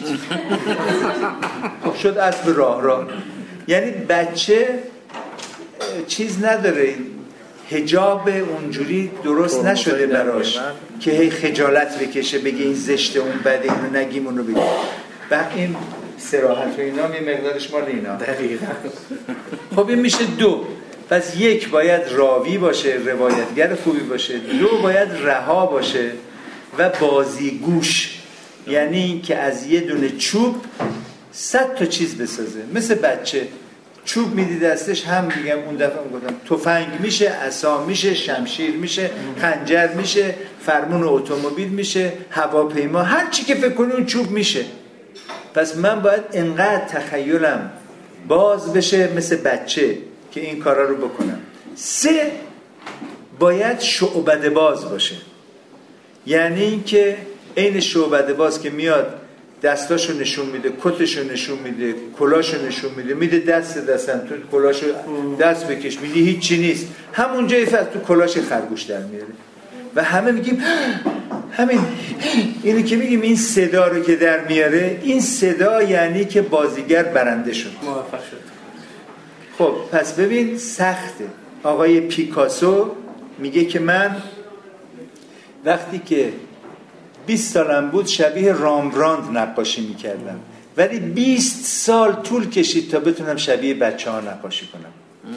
شد اسب راه. یعنی بچه چیز نداره، حجاب اونجوری درست نشده براش که هی خجالت بکشه بگه این زشته اون بده اینو نگیم اونو بگیم. و این صراحت و اینا یه مقدارش مال اینا. دقیقاً. خب این میشه 2. پس 1 باید راوی باشه، روایتگر خوبی باشه. 2 باید رها باشه و بازیگوش، یعنی که از یه دونه چوب 100 تا چیز بسازه. مثل بچه چوب میدی دستش، هم میگم اون دفعه گفتم تفنگ میشه، عصا میشه، شمشیر میشه، خنجر میشه، فرمون اتومبیل میشه، هواپیما، هر چی که فکر کنی اون چوب میشه. پس من باید انقدر تخیلم باز بشه مثل بچه که این کارا رو بکنم. 3 باید شعبده باز باشه، یعنی این که عین شعبده باز که میاد دستاشو نشون میده، کتشو نشون میده، کلاشو نشون میده، میده دستم تو کلاشو دست بکش، میده هیچی نیست، همونجا از تو کلاش خرگوش در میاره و همه میگیم همین اینو که میگیم این صدا رو که در میاره، این صدا یعنی که بازیگر برنده شد، موفق شد. خب پس ببین سخته. آقای پیکاسو میگه که من وقتی که 20 سالم بود شبیه رامبراند نقاشی میکردم، ولی 20 سال طول کشید تا بتونم شبیه بچه ها نقاشی کنم.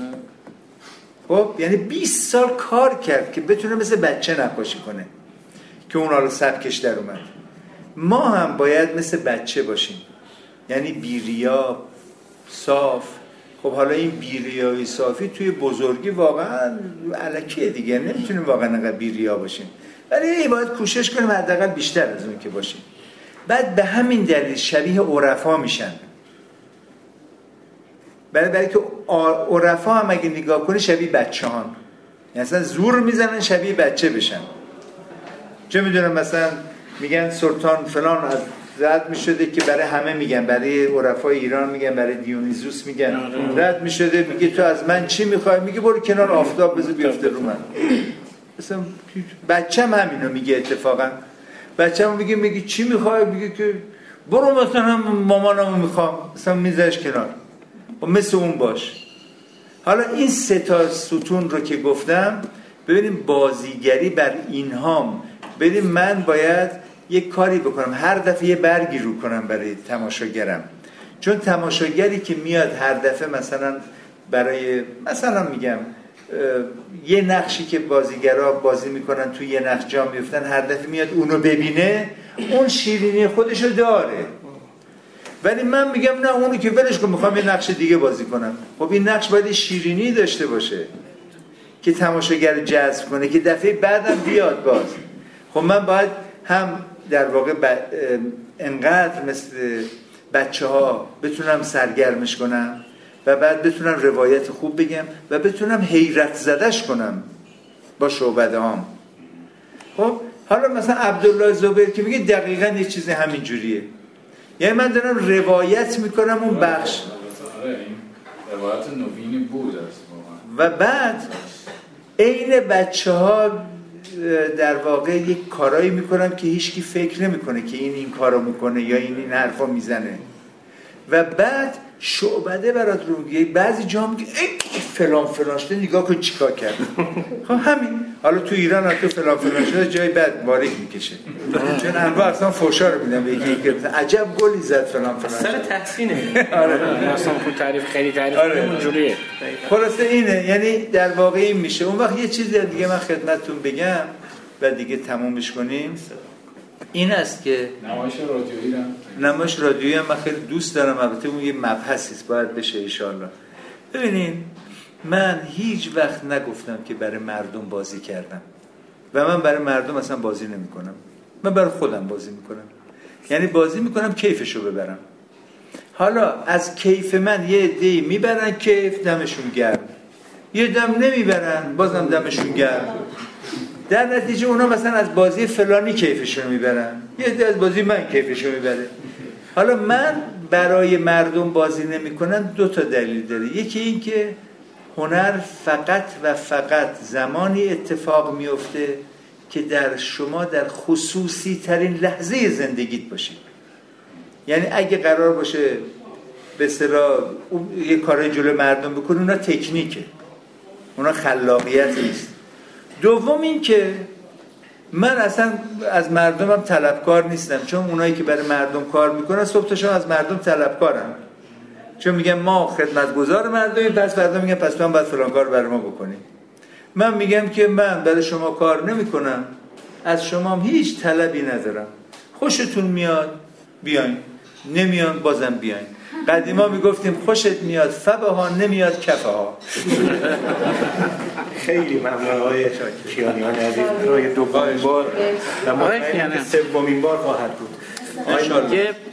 خب یعنی 20 سال کار کرد که بتونه مثل بچه نقاشی کنه که اون حالا سبکش در اومد. ما هم باید مثل بچه باشیم، یعنی بیریا، صاف. خب حالا این بیریایی صافی توی بزرگی واقعا الکیه دیگه، نمیتونیم واقعا انقدر بیریا باشیم، ولی باید کوشش کنیم حداقل بیشتر از اون که باشیم. بعد به همین دلیل شبیه عرفا میشن، برای که عرفا هم اگه نگاه کنی شبیه بچه هان، یعنی اصلا زور میزنن شبیه بچه بشن. چه میدونم مثلا میگن سلطان فلان از رد میشده که برای همه میگن، برای عرفای ایران میگن، برای دیونیزوس میگن، رد میشده میگه تو از من چی میخوای؟ میگه برو کنار آفتاب بذار بیفته رو من. مثلا بچه‌م همینو میگه، اتفاقا بچه‌م میگه چی میخوای؟ میگه که برو مثلا مامانمو میخوام، مثلا میذارش کنار و مثل اون باش. حالا این 3 تا ستون رو که گفتم، ببینیم بازیگری بر اینهام. ببینیم من باید یک کاری بکنم، هر دفعه یه برگی رو کنم برای تماشاگرم، چون تماشاگری که میاد هر دفعه مثلا برای مثلا میگم یه نقشی که بازیگرها بازی میکنن توی یه نقش جا میفتن، هر دفعه میاد اونو ببینه، اون شیرینی خودشو داره. ولی من میگم نه، اونو که ولش کن، میخوام یه نقش دیگه بازی کنم. خب این نقش باید شیرینی داشته باشه که تماشاگر جذب کنه که دفعه بعدم بیاد باز. خب من باید هم در واقع انقدر مثل بچه ها بتونم سرگرمش کنم و بعد بتونم روایت خوب بگم و بتونم حیرت زدش کنم با شعبده هام. خب حالا مثلا عبدالله زبیر که میگه دقیقاً یه چیز همین جوریه، یعنی من دارم روایت میکنم اون بخش. این روایت نوینی بود و بعد عین بچه ها در واقع یک کارایی میکنم که هیچکی فکر نمیکنه که این کارو میکنه یا این حرفا میزنه. و بعد شعبده برات رو میگه، بعضی جا میگه ای فلان شده، نگاه کن چیکار کرد. خب همین. حالا تو ایران هم تو فلان شده جای بعد باریک میکشه، چون انواع اصلا فوشا رو میدن به یکی عجب گلی زد فلان سر تحسینه. آره اصلا اون تعریف خیلی تعریف اونجوریه. خلاصه اینه، یعنی در واقع این میشه. اون وقت یه چیز دیگه من خدمتتون بگم و دیگه تمومش کنیم. این است که نمایش رادیویی هم من خیلی دوست دارم، البته اون یه مبحثی است باید بشه ان شاءالله. ببینین من هیچ وقت نگفتم که برای مردم بازی کردم و من برای مردم اصلا بازی نمی‌کنم، من برای خودم بازی می‌کنم، یعنی بازی می‌کنم کیفشو ببرم. حالا از کیف من یه عده‌ای میبرن کیف، دمشون گرم، یه دم نمیبرن بازم دمشون گرم. در نتیجه اونا مثلا از بازی فلانی کیفشون میبرن، یه عده از بازی من کیفشون میبره. حالا من برای مردم بازی نمیکنم، 2 تا دلیل داره. یکی این که هنر فقط و فقط زمانی اتفاق میفته که در شما در خصوصی ترین لحظه زندگیت باشه. یعنی اگه قرار باشه به اصطلاح یه کارای جلو مردم بکنه، اونا تکنیکه، اونا خلاقیت نیست. دوم این که من اصلا از مردمم طلبکار نیستم، چون اونایی که برای مردم کار میکنن صبح تا شب از مردم طلبکارن، چون میگن ما خدمتگزار مردمیم، پس فردا میگن پس تو هم باید فلان کار برای ما بکنی. من میگم که من برای شما کار نمیکنم، از شما هم هیچ طلبی ندارم، خوشتون میاد بیاین، نمیان بازم بیاین. قدیما میگفتیم خوشت میاد فبها، نمیاد کفها. خیلی ممنون آقای کیانیان عزیز. روی دومین بار و مطمئنم که 3مین بار خواهد بود. آقای